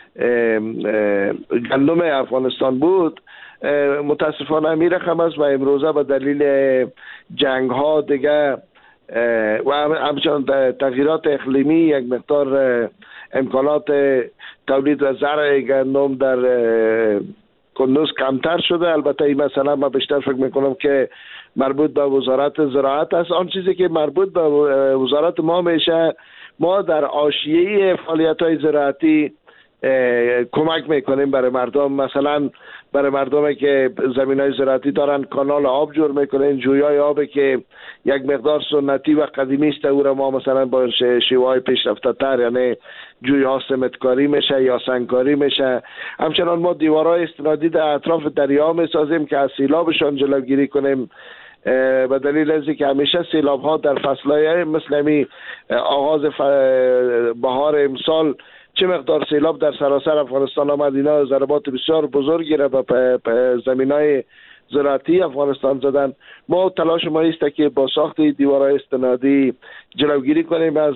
S5: گندم افغانستان بود، متاسفانه می رقم است و امروزه به دلیل جنگ ها دیگه و همچنان تغییرات اقلیمی یک مقدار امکانات تولید و زرع گندم در کندوز کمتر شده. البته این مسئله ما بیشتر فکر میکنم که مربوط به وزارت زراعت است. آن چیزی که مربوط به وزارت ما میشه، ما در حاشیه فعالیت های زراعتی کمک میکنیم برای مردم. مثلا برای مردمی که زمینای زراعتی دارن کانال آب جور میکنیم، جویای آب که یک مقدار سنتی و قدیمی است، او را ما مثلا با شیوه‌های پیشرفته تر یعنی جوی‌ها سمتکاری میشه یا سنگکاری میشه. همچنان ما دیوارهای استنادی در اطراف دریا میسازیم که از سیلابشان جلوگیری کنیم، به دلیل از اینکه همیشه سیلاب ها در فصلهای مثل آغاز بهار امسال چه مقدار سیلاب در سراسر افغانستان آمد، اینا ضربات بسیار بزرگی را به زمینای زراعتی افغانستان زدن. ما تلاش ما است که با ساخت دیوارهای استنادی جلوگیری کنیم از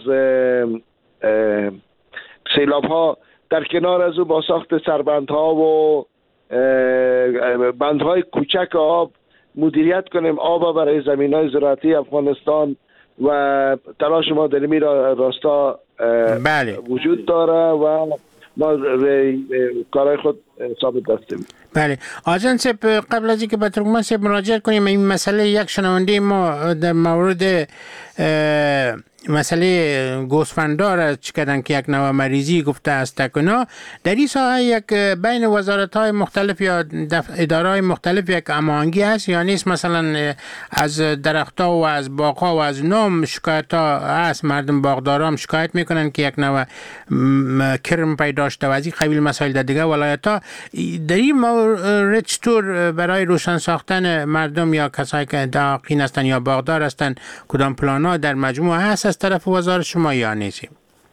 S5: سیلاب ها، در کنار از او با ساخت سربندها و بندهای کوچک آب مدیریت کنیم آب برای زمینای زراعتی افغانستان و تلاش ما در این راستا بله. وجود داره و ما کارهای خود ثابت دستیم.
S3: بله. آجان صاحب، قبل از اینکه به ترکمن صاحب مراجعه کنیم، این مسئله یک شنونده ما در مورد مسئله گوسفندار چی کردن که یک نوع مریضی گفته است تکنا در این ساحه یک بین وزارت های مختلف یا اداره های مختلف یک هماهنگی هست یا نیست؟ مثلا از درخت ها و از باغ ها و از نام شکایت ها هست، مردم باغداران شکایت میکنن که یک نوع کرم پیدا شده و از این قبیل مسائل در دیگه ولایت ها. در این مورد چطور برای روشن ساختن مردم یا کسایی که داقین هستن یا باغدار هستن کدام پلان ها در مجموعه هست از طرف وزارت شما یا نیست؟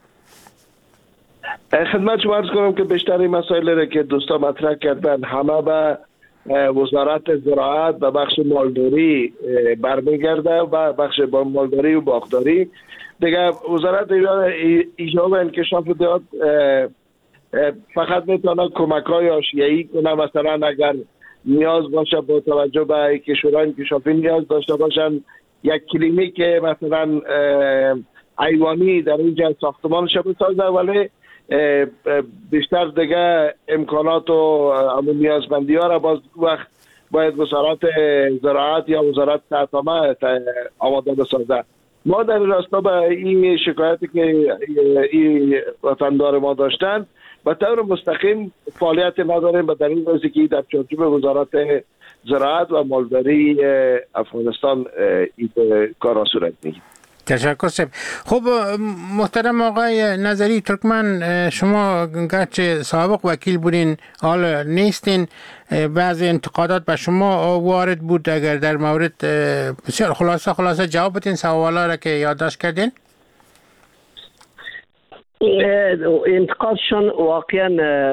S5: خدمت شما عرض کنم که بیشتر این مسائل را که دوستا مطرح کردن همه به وزارت زراعت و بخش مالداری برمیگرده و بخش با مالداری و باغداری دیگه. وزارت ایجاد و انکشاف دهات فقط میتونه کمک های حاشیه‌ای کنه، مثلا اگر نیاز باشه با توجه به که شورای انکشافی نیاز داشته باشن یک کلینیک مثلا حیوانی در اینجا ساختمانش بسازه، ولی بیشتر دیگه امکانات و همون نیازمندی ها را باز وقت باید وزارت زراعت یا وزارت تحتامه آماده بسازه. ما در راستا به این شکایتی که این وطندار ما داشتن به طور مستقیم فعالیت نداریم و در این روزی که در چارچوب وزارت زراعت و مالداری افغانستان این کار صورت میگیره.
S3: تشکر سب. خب محترم آقای نظری ترکمن، شما گرچه سابق وکیل بودین حال نیستین، بعضی انتقادات به شما وارد بود، اگر در مورد بسیار خلاصه خلاصه جواب بدین سوالا را که یادداشت کردین.
S4: انتقادشون واقعا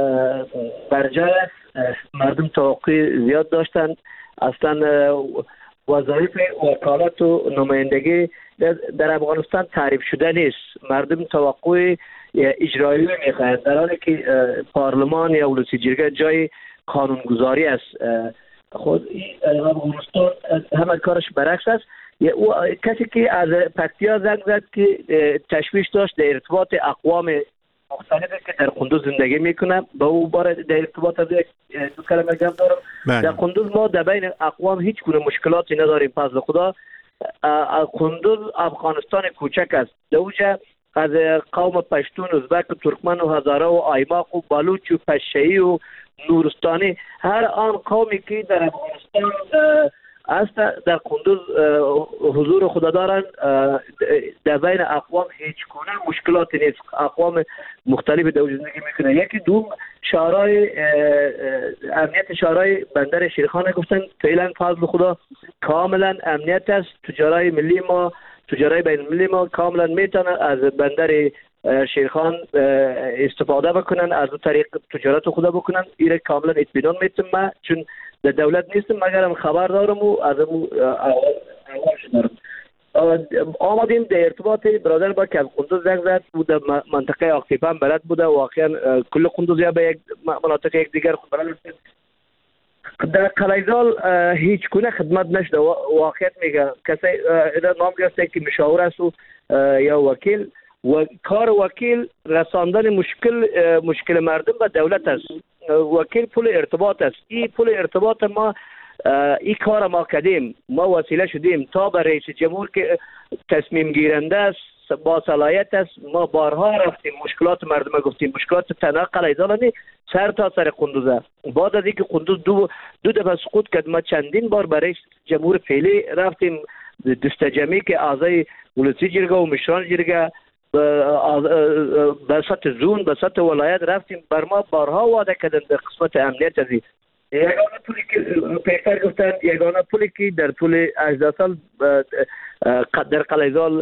S4: برجای است. مردم توقع زیاد داشتن. اصلا وظایف وکالت و نمایندگی در افغانستان تعریف شده نیست. مردم توقع اجرایی میخواهند، در حالی که پارلمان یا ولسی جرگه جای قانونگذاری است. خود افغانستان همه کارش برعکس است. او کسی که از پکتیا زنگ زد که تشویش داشت در ارتباط اقوام مختلفی که در قندوز زندگی میکنه، به او باره در ارتباط از یک دو کلمه گپ دارم. در قندوز ما در بین اقوام هیچ گونه مشکلاتی نداریم، فضل خدا. قندوز افغانستان کوچک است. در اونجا از قوم پشتون، ازبک، ترکمن و هزاره و آیماق و بلوچ و پشه‌ای و نورستانی، هر آن قومی که در افغانستان است در قندوز حضور خود دارند. در بین اقوام هیچ گونه مشکلاتی نیست. اقوام مختلف در زندگی میکنه. یکی دوم شورای امنیت شورای بندر شیرخان گفتن فعلا فضل خدا کاملا امنیت است. تجارای ملی ما، تجارای بین المللی ما کاملا میتونه از بندر شیرخان استفاده بکنن، از اون طریق تجارت خدا بکنن. این کاملا اطمینان میتونم، چون در دولت نیستم مگرم خبر دارم و از اون اول شدارم. آمدیم در ارتباط برادر با که قندوز زنگ زد و در منطقه آقتیپان بلد بوده. واقعا کل قندوز یا به یک مناطق یک دیگر خود بلد است. در قلیزال هیچ گونه خدمت نشده. واقعیت میگه کسی نام گرفته که مشاور است و یا وکیل، و کار وکیل رساندن مشکل مشکل مردم به دولت است. وکیل پول ارتباط است. این پول ارتباط ما این کار ما کردیم، ما وسیله شدیم تا به رئیس جمهور که تصمیم گیرنده است، با صلاحیت است. ما بارها رفتیم مشکلات مردم گفتیم. مشکلات تنها قلیزال نیست، سر تا سر قندوزه. بعد از اینکه قندوز دو دو دفعه سقوط کرد، ما چندین بار برای رئیس جمهور فعلی رفتیم. دست جمعی که اعضای ولسی جرگه و مشران جرگه به سطح زون، به سطح ولایت رفتیم. بر ما بارها وعده کردن در قسمت امنیت. از یگانه پولی که پیکر گفتن، یگانه پولی که در طول هجده سال در قلیزال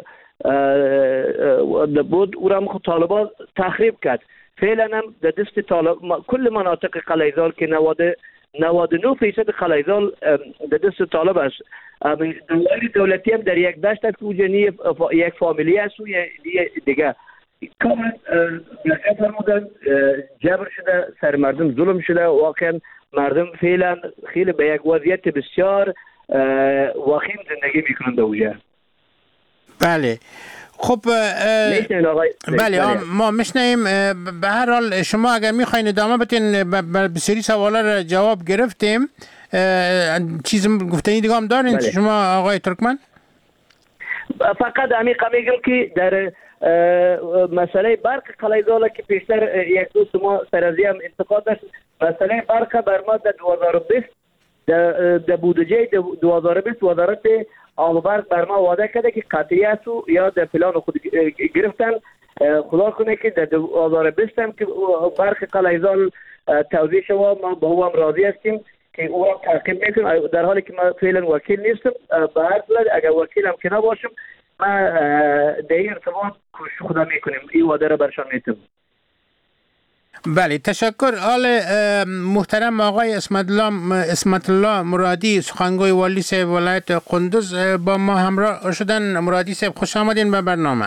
S4: بود، او را هم طالبان تخریب کرد. فعلا هم در دست طالب کل مناطق قلیزال که نود و نه فیصد قلیزال در دست طالب است. دولت دولتی هم در یک دشت است که اونجا یک فامیلی است و دیگه کاملا برکت فرمودن. جبر شده، سر مردم ظلم شده. واقعا مردم فعلا خیلی به یک وضعیت بسیار وخیم زندگی میکنند در اونجا.
S3: بله. خب بله ما میشنیم. به هر حال شما اگر میخواین ادامه بدین، به سری سوالا را جواب گرفتیم. چیز گفتنی دیگه هم دارین؟ بله. شما آقای ترکمن؟
S4: فقط عمیق میگم که در مسئله برق قلعه‌زال که پیشتر یک دوست ما سر از هم انتقاد داشت، مسئله برق بر ما در دو هزار و بیست در بودجه دو هزار و بیست وزارت آب و برق بر ما وعده کرده که قطعیت یا در پلان خود گرفتن. خدا کنه که در دو هزار و بیست هم که برق قلعه‌زال توزیع شود، ما با او هم راضی هستیم که او هم تعقیب میکنیم، در حالی که ما فعلا وکیل نیستم. به هر صورت اگر وکیل هم که نباشم ما در این ارتباط کوشش خدا میکنیم، این وعده را برشان میتیم.
S3: بله تشکر. آل محترم آقای اسمت الله اسمت الله مرادی، سخنگوی والی صاحب ولایت قندوز با ما همراه شدن. مرادی صاحب خوش آمدین به برنامه.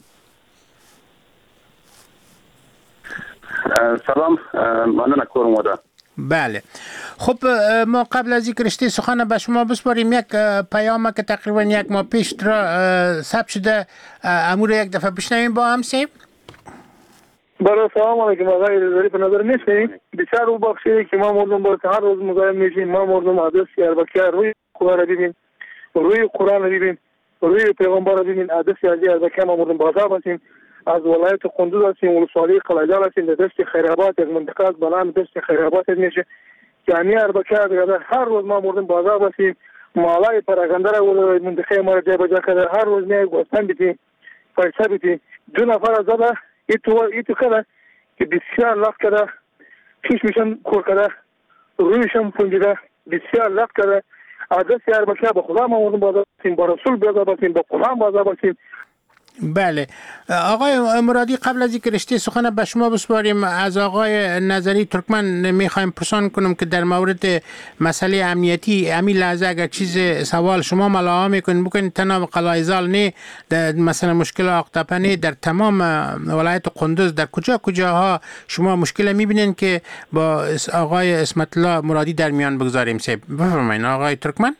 S9: سلام، ممنون کور اومده.
S3: بله خب ما قبل از اینکه رشته سخن به شما بسپاریم، یک پیام که تقریبا یک ماه پیش را ثبت شده امور یک دفعه بشنویم با هم سیم.
S6: برای سلام علیکم آقای رضایی، به نظر میسیم بسیار او بخشی که ما مردم با هر روز مزاحم میشیم. ما مردم عادت اربکی‌ها روی خدا را ببین، روی قرآن را ببین، روی پیغمبر را ببین. عادت اربکی‌ها ما مردم بازار هستیم، از ولایت قندوز هستیم، ولسوالی قلعه‌زال هستیم، در دشت خیرآباد یک منطقه از بلند دشت خیرآباد میشه. یعنی اربکی‌ها دیگه هر روز ما مردم بازار هستیم، مالای پراگنده را منطقه ما را جای بجا کرده. هر روز میای گوستن بیتی، پیسه بیتی. دو نفر از زده ای تو ای تو کرده که بسیار لخت کرده، پیش میشن کور کرده، رویشم پونجیده، بسیار لخت کرده. عادت اربکی‌ها به خدا ما مردم بازار هستیم، با رسول بازار هستیم، با قرآن بازار هستیم.
S3: بله آقای مرادی، قبل از اینکه رشته سخن به شما بسپاریم، از آقای نظری ترکمن میخوایم پرسان کنم که در مورد مسئله امنیتی همین لحظه اگر چیز سوال شما ملاحظه میکنین بکنین، تنها قلعه‌زال نه، در مثلا مشکل آقتپنه در تمام ولایت قندوز در کجا کجاها شما مشکل میبینین که با آقای اسمت الله مرادی در میان بگذاریم؟ سیب بفرمایید آقای ترکمن.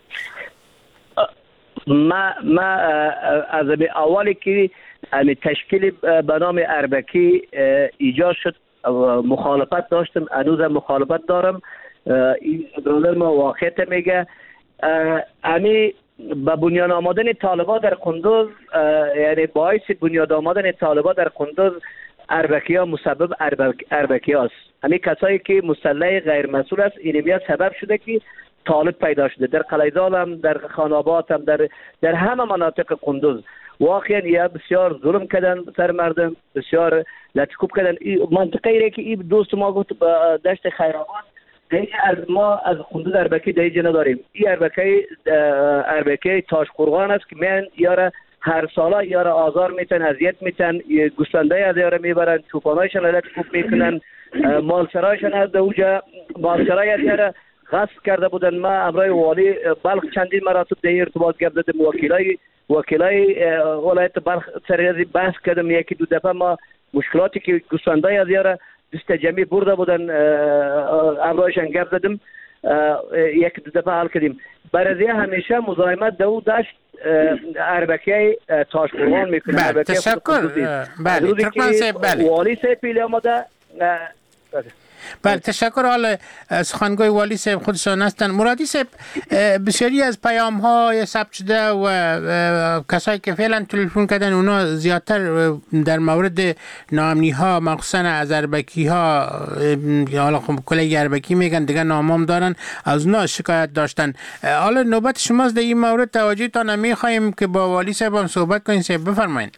S4: ما ما از اولی که تشکیل به نام اربکی ایجاد شد مخالفت داشتم، هنوز مخالفت دارم. این برادر ما واقعیت میگه امی به بنیان آمدن طالبان در قندوز، یعنی باعث بنیاد آمدن طالبان در قندوز اربکی ها مسبب اربکی هاست. همین کسایی که مسلح غیر مسئول است، این سبب شده که طالب پیدا شده در قلعه‌زال هم، در خانابات هم، در در همه مناطق قندوز. واقعا یا بسیار ظلم کردن سر مردم، بسیار لطکوب کردن. این منطقه ای که این دوست ما گفت دشت خیرآباد، از ما از قندوز اربکی دیگه نداریم. این اربکی اربکی تاش قرغان است که من یاره هر ساله یاره آزار میتن، اذیت میتن، گوسفندای از یاره میبرن، چوپانایشون لطکوب میکنن، مالسرایشون از اوجا مالسرای از یاره غصب کرده بودن. ما امرای والی بلخ چندین مراتب در ارتباط گردیدم، وکیلای وکیلای ولایت بلخ سر بحث کردم. یکی دو دفعه ما مشکلاتی که گوسفندای از یاره دست جمعی برده بودن امرایشان گردیدم، یک دو دفعه حل کردیم. برای همیشه مزاحمت دو داشت اربکی تاش قرغان میکنه.
S3: بله تشکر. بله ترکمن صاحب. بله
S4: والی صاحب پیل آمده.
S3: بله تشکر. حال سخنگوی والی صاحب خودشان هستند. مرادی صاحب، بسیاری از پیام های ثبت شده و کسایی که فعلا تلفن کردن اونا زیادتر در مورد ناامنی ها مخصوصا از اربکی ها، حالا خب کلی اربکی میگن دیگه نامام دارن، از اونا شکایت داشتن. حالا نوبت شماست در این مورد، توجهتان میخوایم که با والی صاحب هم صحبت کنین. صاحب بفرمایید.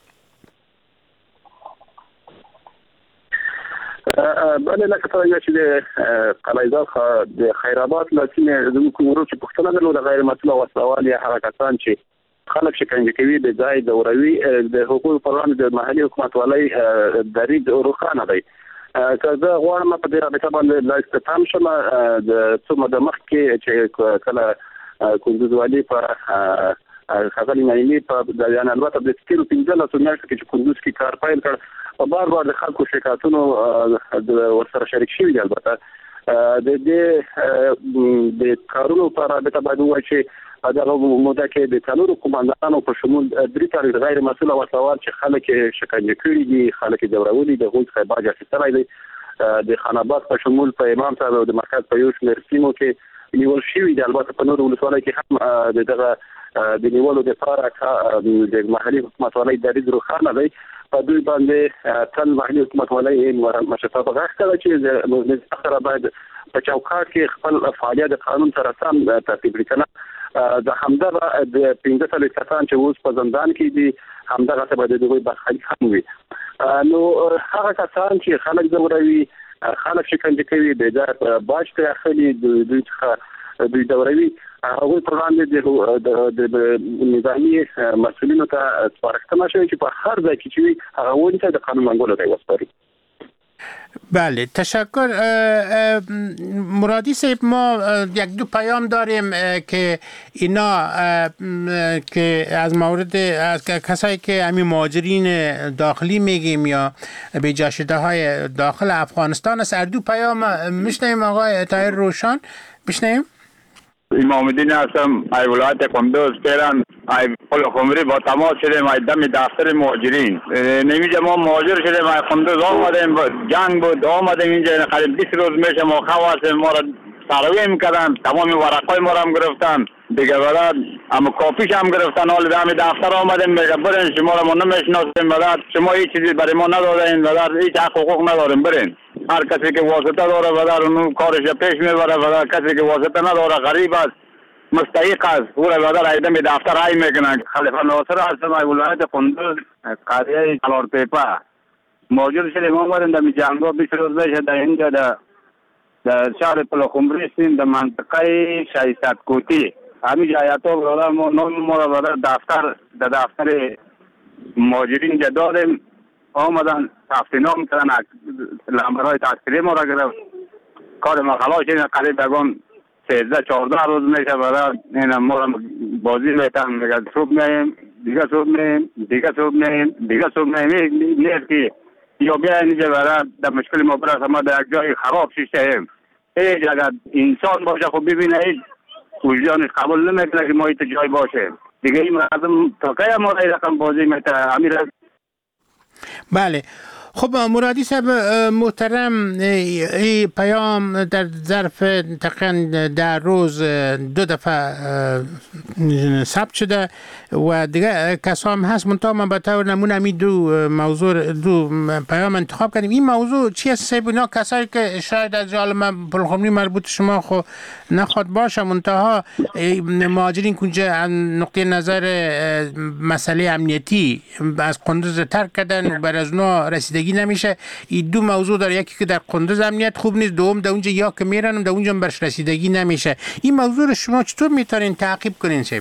S9: بله لکه تا چې د قلعه‌زال د خیرآباد لکه زموږ کومورو چې پښتنه درلوده غیر مسؤل او وسوال یا حرکتان چې خلک شکنجه کوي د ځای دوروي د حقوقو پر وړاندې د محلي حکومت والي دریځ روښانه دی. که زه غواړم په دې رابطه باندې لا استفهام شم د څو موده مخکې چې کله کندوز والي په خغلی نایمی په د یان البته د تیرو پنځلسو میاشتو کې چې کندوز کې کار پیل کړ او بار بار د خلکو شکایتونو ورسره شریک شوي دي. البته د دې د کارونو په رابطه باید ووایي چې دغه موده کې د څلورو قوماندانانو په شمول درې تنه غیر مسؤل وسوال چې خلک شکنجه کړي دي، خلک ځورولي دي، هغوی څخه باج اخیستلی دی. د خاناباد په شمول په امام صاحب او د مرکز په یو شمېر سیمو کې نیول شوي دي. البته په نورو ولسوالیو کې هم د دغه د نیولو لپاره د محلي حکومتولۍ دریځ روښانه دی. په دوی باندې تل محلي حکومتولۍ مشرتابه غوښتل کړه چې د نظام سره باید په چوکاټ کې خپل فعالیت د قانون سره سم ترتیب کړي. د همدغه د پنځه څلوېښت کسان چې اوس په زندان کې دي همدغه څه به د دوی برخلیک هم وي. نو هغه کسان چې خلک ځوروي، خلک شکنجه کوي، د ځای باج ته اخلي، دوی څخه دوی ځوروي، هغوی پر وړاندې د نظامي مسؤلینو ته سپارښتنه شوې چې په هر ځای کې چې وي هغوی ته د قانون منګولو ته وسپاري.
S3: بله، تشکر. مرادی صاحب، ما یک دو پیام داریم که اینا که از مورد از کسایی که همین مهاجرین داخلی میگیم یا بیجا شده های داخل افغانستان است، از دو پیام میشنیم. آقای طاهر روشن میشنیم.
S8: امام الدین هستم، ای ولایت قندوز پیران، ای پلخمری با تماس شدیم ای دم دفتر مهاجرین. نمیجا ما مهاجر شدیم ای قندوز آمدیم، جنگ بود آمدیم اینجا قریب بیست روز میشه ما خواستیم، ما را سروی میکردن، تمام ورقای ما را هم گرفتن دیگه، بعد اما کافیش هم گرفتن. حال دم دفتر آمدیم میگه برین شما را ما نمیشناسیم، بعد شما هیچ چیزی برای ما ندادین، بعد هیچ حق حقوق نداریم، برین. هر کسی که واسطه داره بعد اون کارش پیش میبره، بعد کسی که واسطه نداره غریب است، مستحق است، او را بعد ایدم دفتر های میکنن. خلیفه ناصر هستم، ای ولایت قندوز، قریه کلار پیپا. موجود شدیم آمدیم در جنگا بیست روز میشه در اینجا در در شهر پلخمری هستیم، در منطقه شایستت کوتی. همین جایتا برادر ما نام ما را برادر دفتر در دفتر مهاجرین جا دادیم، آمدن ثبت نام کردن، لمبرهای تذکیری ما را گرفت. کار ما خلاص این قریب بگم سیزده چهارده روز میشه، برادر این ما را بازی میتن، میگه صبح میم دیگه صبح میم دیگه صبح میم دیگه صبح میم نیست که یا بیا اینجا برادر در مشکل ما برس، ما در یک جای خراب شیشتیم. ایج اگر انسان باشه خب ببینه ایج وجدانش قبول نمیکنه که ما ایت جای باشه دیگه. این مردم تا که ما را رقم بازی میتن امیر.
S3: بله. خب مرادی صاحب محترم، این پیام در ظرف تقریبا در روز دو دفعه ثبت شده و دیگه کسا هم هست، منتها من به طور نمونه می دو موضوع دو پیام انتخاب کردیم. این موضوع چی است صاحب؟ اینا کسایی که شاید از عالم پلخمری مربوط شما خو نخواد باشه، منتها مهاجرین کنجا نقطه نظر مسئله امنیتی از قندوز ترک کردن و بر از اونا رسیدگی نمیشه. این دو موضوع داره، یکی که در قندوز امنیت خوب نیست، دوم در اونجا یا که میرن در اونجا برش رسیدگی نمیشه. این موضوع رو شما چطور میتونین تعقیب کنین شب؟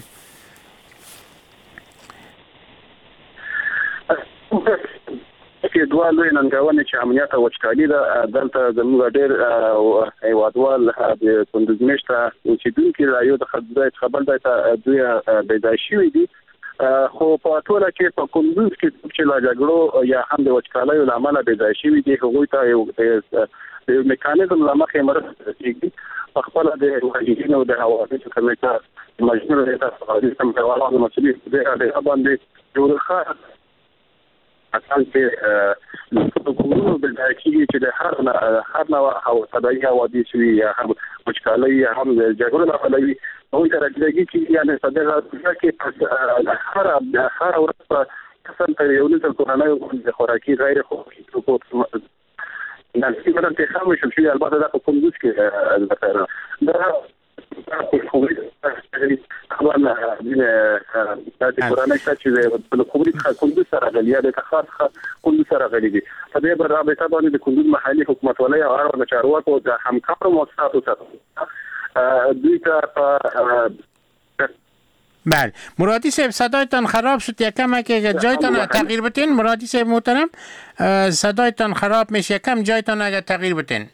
S9: کې دوه لوی ننګونې چې امنیت او وچکالي ده. دلته زموږ ډېر هیوادوال د کندوز میشته اوسېدونکي یو د خبرې خبر دی ته دوی پیدا شوي دي، خو په ټوله کې په کندوز کې چې لا جګړو یا هم د وچکالۍ له امله پیدا شوي دي، هغوی ته یو یو میکانیزم له مخې مرسته کېږي. په خپله د مهاجرینو د حوادثو کمیټه مجبور دی تاسو هم کولای مسؤلیت دې باندې یو ښه اصل چې کومو د دایکی چې د هر هر نوع او طبيعي حوادث وي یا هم وچکالۍ یا هم جګړو نه غلوي نو تر دې کې یعنی صدقه کې هر هر ورځ کسان ته یو نظر کورنۍ د خوراکي غیر خوراکي حقوق نه چې بدل ته خاموش شي. البته دا په کندوز کې البته دا خبرې خبرونه د کورنۍ چې په خبرې کندوز سره غلیا د خاص کندوز سره غلي دي. په دې برابر باندې د کندوز محلي حکومتولۍ او اړوند چارواکو د همکارو مؤسساتو سره دوی ته.
S3: بله مرادی صاحب صدایتان خراب شد، یکم اگه جایتان تغییر بتین. مرادی صاحب محترم صدایتان خراب میشه، یکم جایتان اگه تغییر بتین.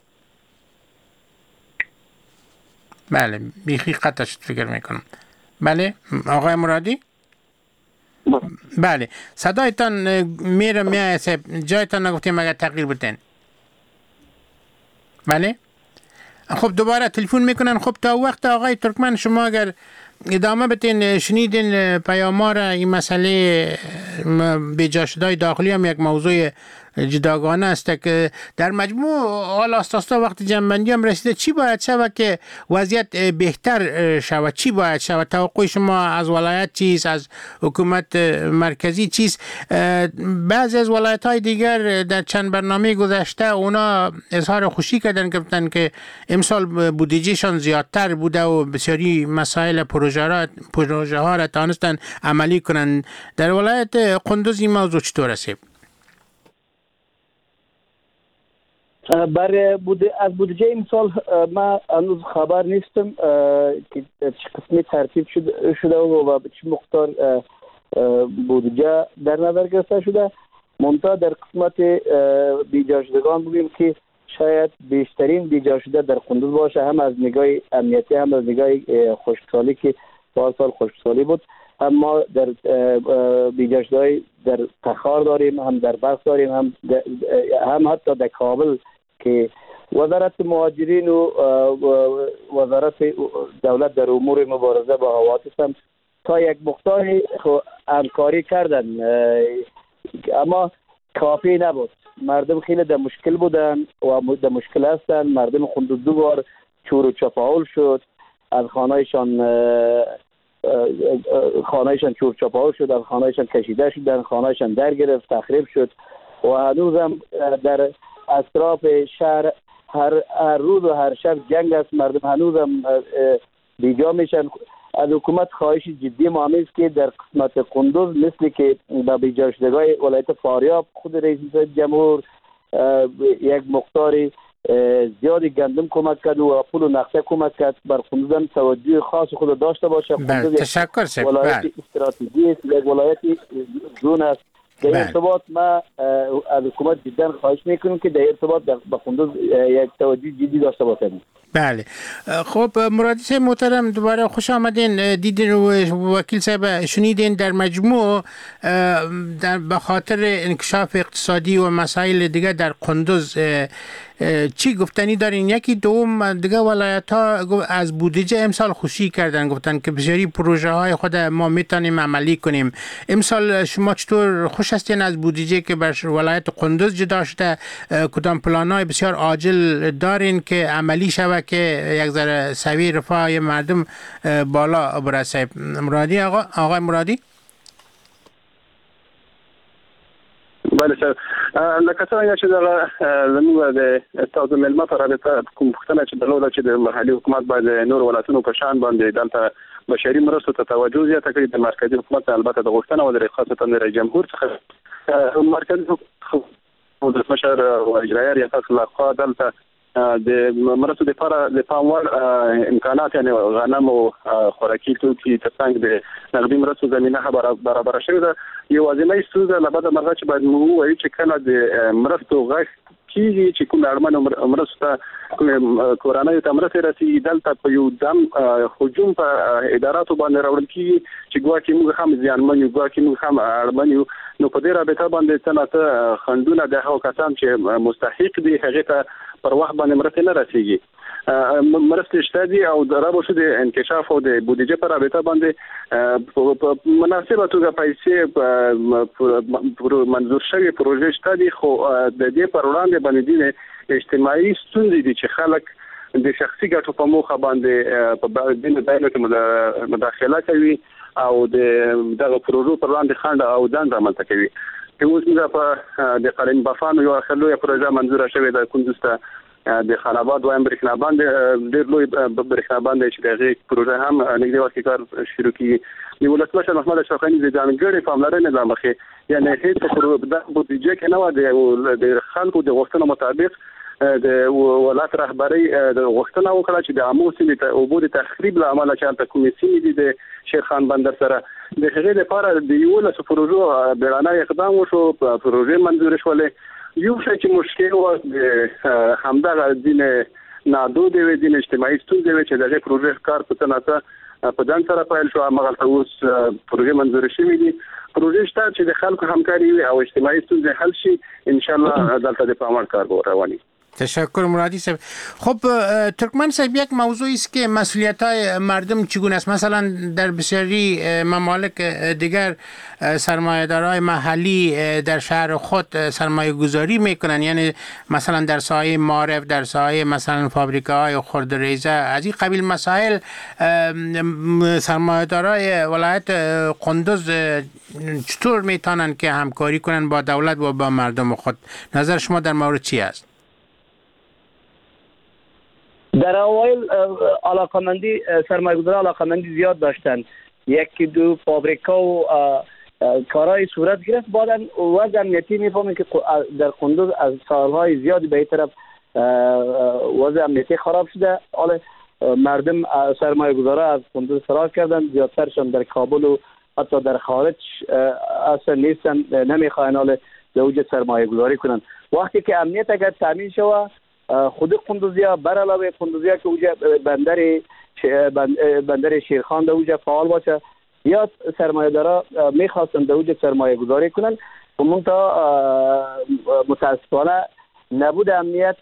S3: بله بیخی قطع شد فکر میکنم. بله آقای مرادی. بله صدایتان میره میایه صاحب، جایتان نگفتیم اگه تغییر بتین. بله خب دوباره تلفن میکنن. خب تا وقت آقای ترکمن شما اگر ادامه بتین شنیدین پیام‌ها را، این مسئله بیجا شده‌های داخلی هم یک موضوع جداگانه است که در مجموع حال استاستا وقت جنبندی هم رسیده چی باید شود که وضعیت بهتر شود؟ چی باید شود؟ توقع شما از ولایت چیست؟ از حکومت مرکزی چیست؟ بعضی از ولایت های دیگر در چند برنامه گذشته اونا اظهار خوشی کردن که گفتن که امسال بودجهشان زیادتر بوده و بسیاری مسائل پروژه ها پروژه ها را توانستن عملی کنند. در ولایت قندوز این موضوع چطور است؟
S10: برای بوده از بودجه امسال ما هنوز خبر نیستم که چه قسمی ترتیب شده, شده و به چه مقدار بودجه در نظر گرفته شده. منتها در قسمت بیجا شدگان بگیم که شاید بیشترین بیجا شده در قندوز باشه، هم از نگاه امنیتی هم از نگاه خشکسالی که پار سال خشکسالی بود. هم ما در بیجا شده در تخار داریم، هم در بلخ داریم، هم هم حتی در کابل که وزارت مهاجرین و وزارت دولت در امور مبارزه با حوادث هم تا یک مقداری همکاری کردن، اما کافی نبود. مردم خیلی در مشکل بودن و در مشکل هستن. مردم خود دو بار چور و چپاول شد، از خانهشان خانهشان چور چپاول شد، از خانهشان کشیده شدن، خانهشان در گرفت، تخریب شد و هنوز هم در اطراف شهر هر, هر روز و هر شب جنگ است. مردم هنوز هم بیجا میشن. از حکومت خواهش جدی ما است که در قسمت قندوز مثل که با بیجا شدگان ولایت فاریاب خود رئیس جمهور یک مقدار زیادی گندم کمک کرد و پول و نقشه کمک کرد، بر قندوز هم توجه خاص خود داشته باشه.
S3: قندوز تشکر سید.
S10: ولایت استراتژیک یک ولایت جون است. در ارتباط ما از حکومت جدا خواهش میکنیم که در ارتباط با قندوز یک توجه جدی داشته باشیم.
S3: بله. خب مرادی صاحب محترم، دوباره خوش آمدین. دیدین وکیل صاحب شنیدین در مجموع در بخاطر انکشاف اقتصادی و مسائل دیگه در قندوز چی گفتنی دارین؟ یکی دوم دیگه ولایت ها از بودجه امسال خوشی کردن، گفتن که بسیاری پروژه های خود ما میتونیم عملی کنیم. امسال شما چطور خوش هستین از بودجه که بر ولایت قندوز جدا شده؟ کدام پلان های بسیار عاجل دارین که عملی شود که یک ذره سوی رفاه مردم بالا برسه؟ مرادی آقا آقای مرادی.
S9: بله سر لکه څنګه چې د زموږ د استاد ملما پر رابطه کوم پوښتنه چې درلوده چې د محلي حکومت باید نور ولایتونو په شان باندې دلته بشري مرستو ته توجه زیاته کړي. د مرکزي حکومت البته د غوښتنه و د خاصه د رئیس جمهور څخه مرکزي حکومت د مشر او اجرایي ریاست لخوا دلته د مرستو لپاره د پاموړ امکانات یعنی غنم او خوراکي توکي ترڅنګ د نقدي مرستو زمينه برابر شوې ده. یوازینی ستونزه له بده مرغه چې باید موږ وایو چې کله د مرستو غږ کیږي چې کوم اړمنو مرسته کورانه ته مرسته رسیدي دلته په یو دم هجوم په اداراتو باندې راوړل کیږي چې ګواکې موږ هم ځانمن یو، ګواکې موږ هم اړمن یو. نو په دې رابطه باندې څنګه خندونه د هغو کسان چې مستحق دي هغه ته پر وخت باندې مرسته نه رسیږي. مرسته شته دي او د رابطه شو د انکشاف او د بودجه پر رابطه باندې په مناسبه توګه پیسې منظور شوی پروژې شته دي، خو د دې پر وړاندې باندې دي اجتماعي ستونزې دي چې خلک د شخصي ګټو په موخه باندې په بین دایره کې مداخله کوي او د دغه پروژو پر وړاندې خنډ او ځان رامنځته کوي. چې اوس موږ په د قرن بفانو یو خلوی پروژه منظور شوې ده کندوز ته د خاناباد وایم برېښنا باندې ډېر لوی برېښنا باندې چې دغه پروژه هم نږدې وخت کې کار شروع کیږي. یو ولسمشر محمد اشرف غني د ځانګړي پاملرنې له مخې یعنی هیڅ پروژه د بودیجه کې نه و د خلکو د غوښتنو مطابق د ولایت رهبری د غوښتنه وکړه چې د عامو سیمې ته اوبو د تخریب له امله چې هلته کومې سیمې دي د شیرخان بندر سره د هغې لپاره د یولسو پروژو بیړنی اقدام وشو، پروژې منظورې شولې. یو شی چې مشکل و د همدغه ځینې نادودې وې، ځینې اجتماعي ستونزې وې چې د هغې پروژې کار په تناسه په ځان سره پیل شو. هماغلته اوس پروژې منظورې شوې دي. پروژې شته چې د خلکو همکاري وي او اجتماعي ستونزې حل شي. انشاءالله دلته د پاموړ کار به روان وي.
S3: تشکر مرادی صاحب. خب ترکمن صاحب، یک موضوعی است که مسئولیت های مردم چگونه است. مثلا در بسیاری ممالک دیگر سرمایه‌دارای محلی در شهر خود سرمایه گذاری میکنن، یعنی مثلا در سایه معارف، در سایه مثلا فابریکه‌های خردریزه، از این قبیل مسائل. سرمایه‌دارای ولایت قندوز چطور میتونن که همکاری کنن با دولت و با مردم خود؟ نظر شما در مورد چی است؟
S10: در اوایل علاقمندی سرمایه‌گذار علاقمندی زیاد داشتن، یکی دو فابریکا و کارهای صورت گرفت. بعداً وضع امنیتی میفهمیم که در قندوز از سالهای زیادی به این طرف وضع امنیتی خراب شده. حالا مردم سرمایه‌گذارا از قندوز فرار کردن، زیادترشان در کابل و حتی در خارج اصلا نیستن، نمیخواین حالا در اوج سرمایه‌گذاری کنن. وقتی که امنیت اگر تامین شوه، خود قندوزیا بر علاوه قندوزیا که اوجه بندر بندر شیرخان در اوجه فعال باشه، یا سرمایه‌دارا میخواستن در اوجه سرمایه گذاری کنن. اون تا متاسفانه نبود امنیت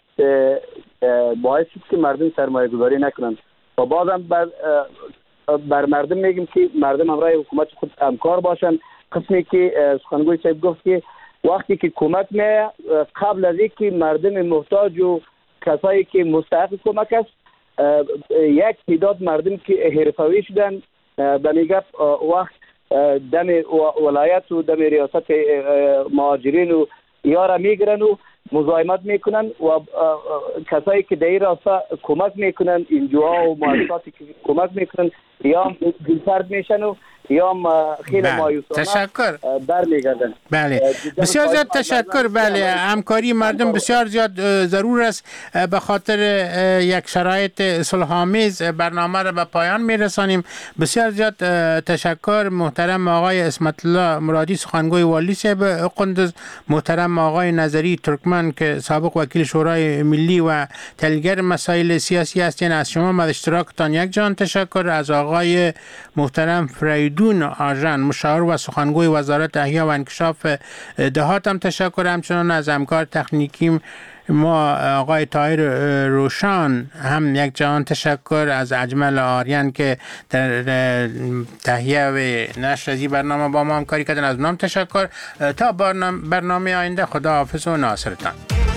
S10: باعث شد که مردم سرمایه گذاری نکنن. و بازم بر, بر مردم میگیم که مردم همراه حکومت خود همکار باشن. قسمی که سخنگوی صاحب گفت که وقتی که کمک میه، قبل از اینکه مردم محتاج و کسایی که مستحق کمک است، یک تعداد مردم که حرفه‌ای شدن به میگه وقت دم ولایت و دم ریاست مهاجرین و یارا میگرن و مزاحمت میکنن و کسایی که در این راستا کمک میکنن، انجوها و مؤسساتی که کمک میکنن یا گلسرد میشن و یا خیلی مایوسانه
S3: تشکر
S10: برمیگردن.
S3: بله بسیار زیاد تشکر. بله همکاری مردم بسیار زیاد ضرور است. به خاطر یک شرایط صلح‌آمیز برنامه را به پایان میرسانیم. بسیار زیاد تشکر محترم آقای اسمت الله مرادی سخنگوی والی صاحب قندوز، محترم آقای نظری ترکمن که سابق وکیل شورای ملی و تحلیلگر مسائل سیاسی هستین. از شما به اشتراکتان یک جان تشکر. از آقای محترم فریدون آژن مشاور و سخنگوی وزارت احیا و انکشاف دهات هم تشکر. همچنان از همکار تکنیکی ما آقای طاهر روشان هم یک جهان تشکر. از اجمل آریان که در تهیه و نشر این برنامه با ما همکاری کردن، از اونم تشکر. تا برنامه آینده خدا حافظ و ناصرتان.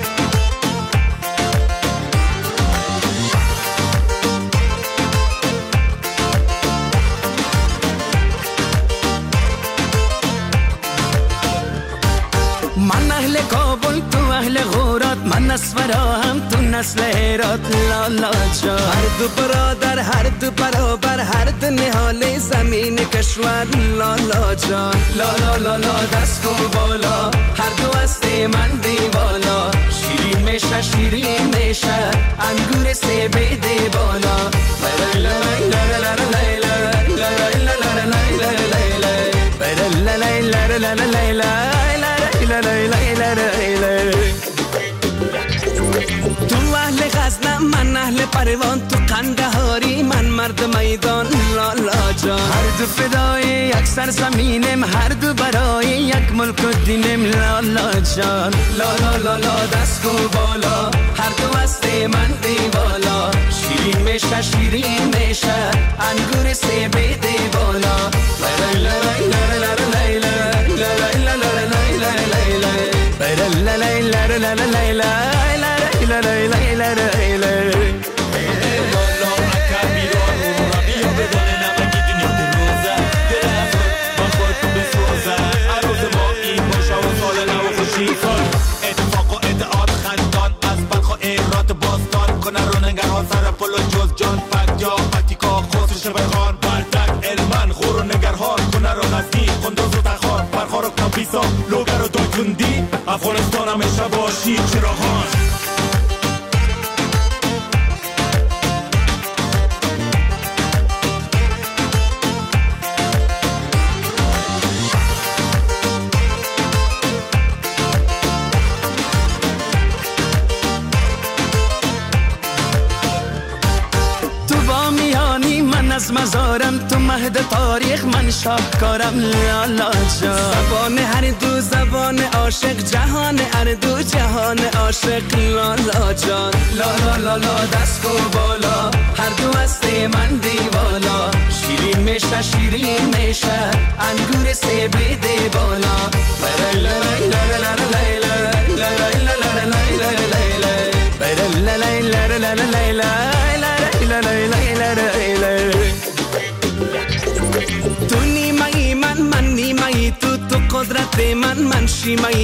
S11: من اهل کابل تو اهل غورات، من نسورا هم تو نسل هرات. لالا جان هر دو برادر هر دو برابر، هر دو نهال زمین کشور. لالا جان لالا لالا دست و بالا، هر دو است من دیوالا. شیرین میشه شیرین میشه انگور سه بیده بالا. لا لا لا لا لا تو اهل غزنه من اهل پروان، تو قندهاری من مرد میدان. لالا جان هر دو فدای یک سرزمینم، هر دو برای یک ملک و دینم. لالا جان لالا لالا دست و بالا، هر دو است من دیوالا. شیرین میشه شیرین میشه انگور سه بیده بالا. لا لا لا لا لوگر و دایتوندی افغانستان همیشه باشی چراغان. از مزارم تو مهد تاریخ من شاهکارم. لالا جان زبان هر دو زبان عاشق عاشق جهان اردو جهان عاشق لالا جان لالا لالا دست و بالا هر دو هست من دیوالا شیرین میشه شیرین میشه انگور سه بیده بالا لای لای لای لای لای لای لای تو نیمه‌ای من من نیمه‌ای تو تو قدرت من من شیمه‌ای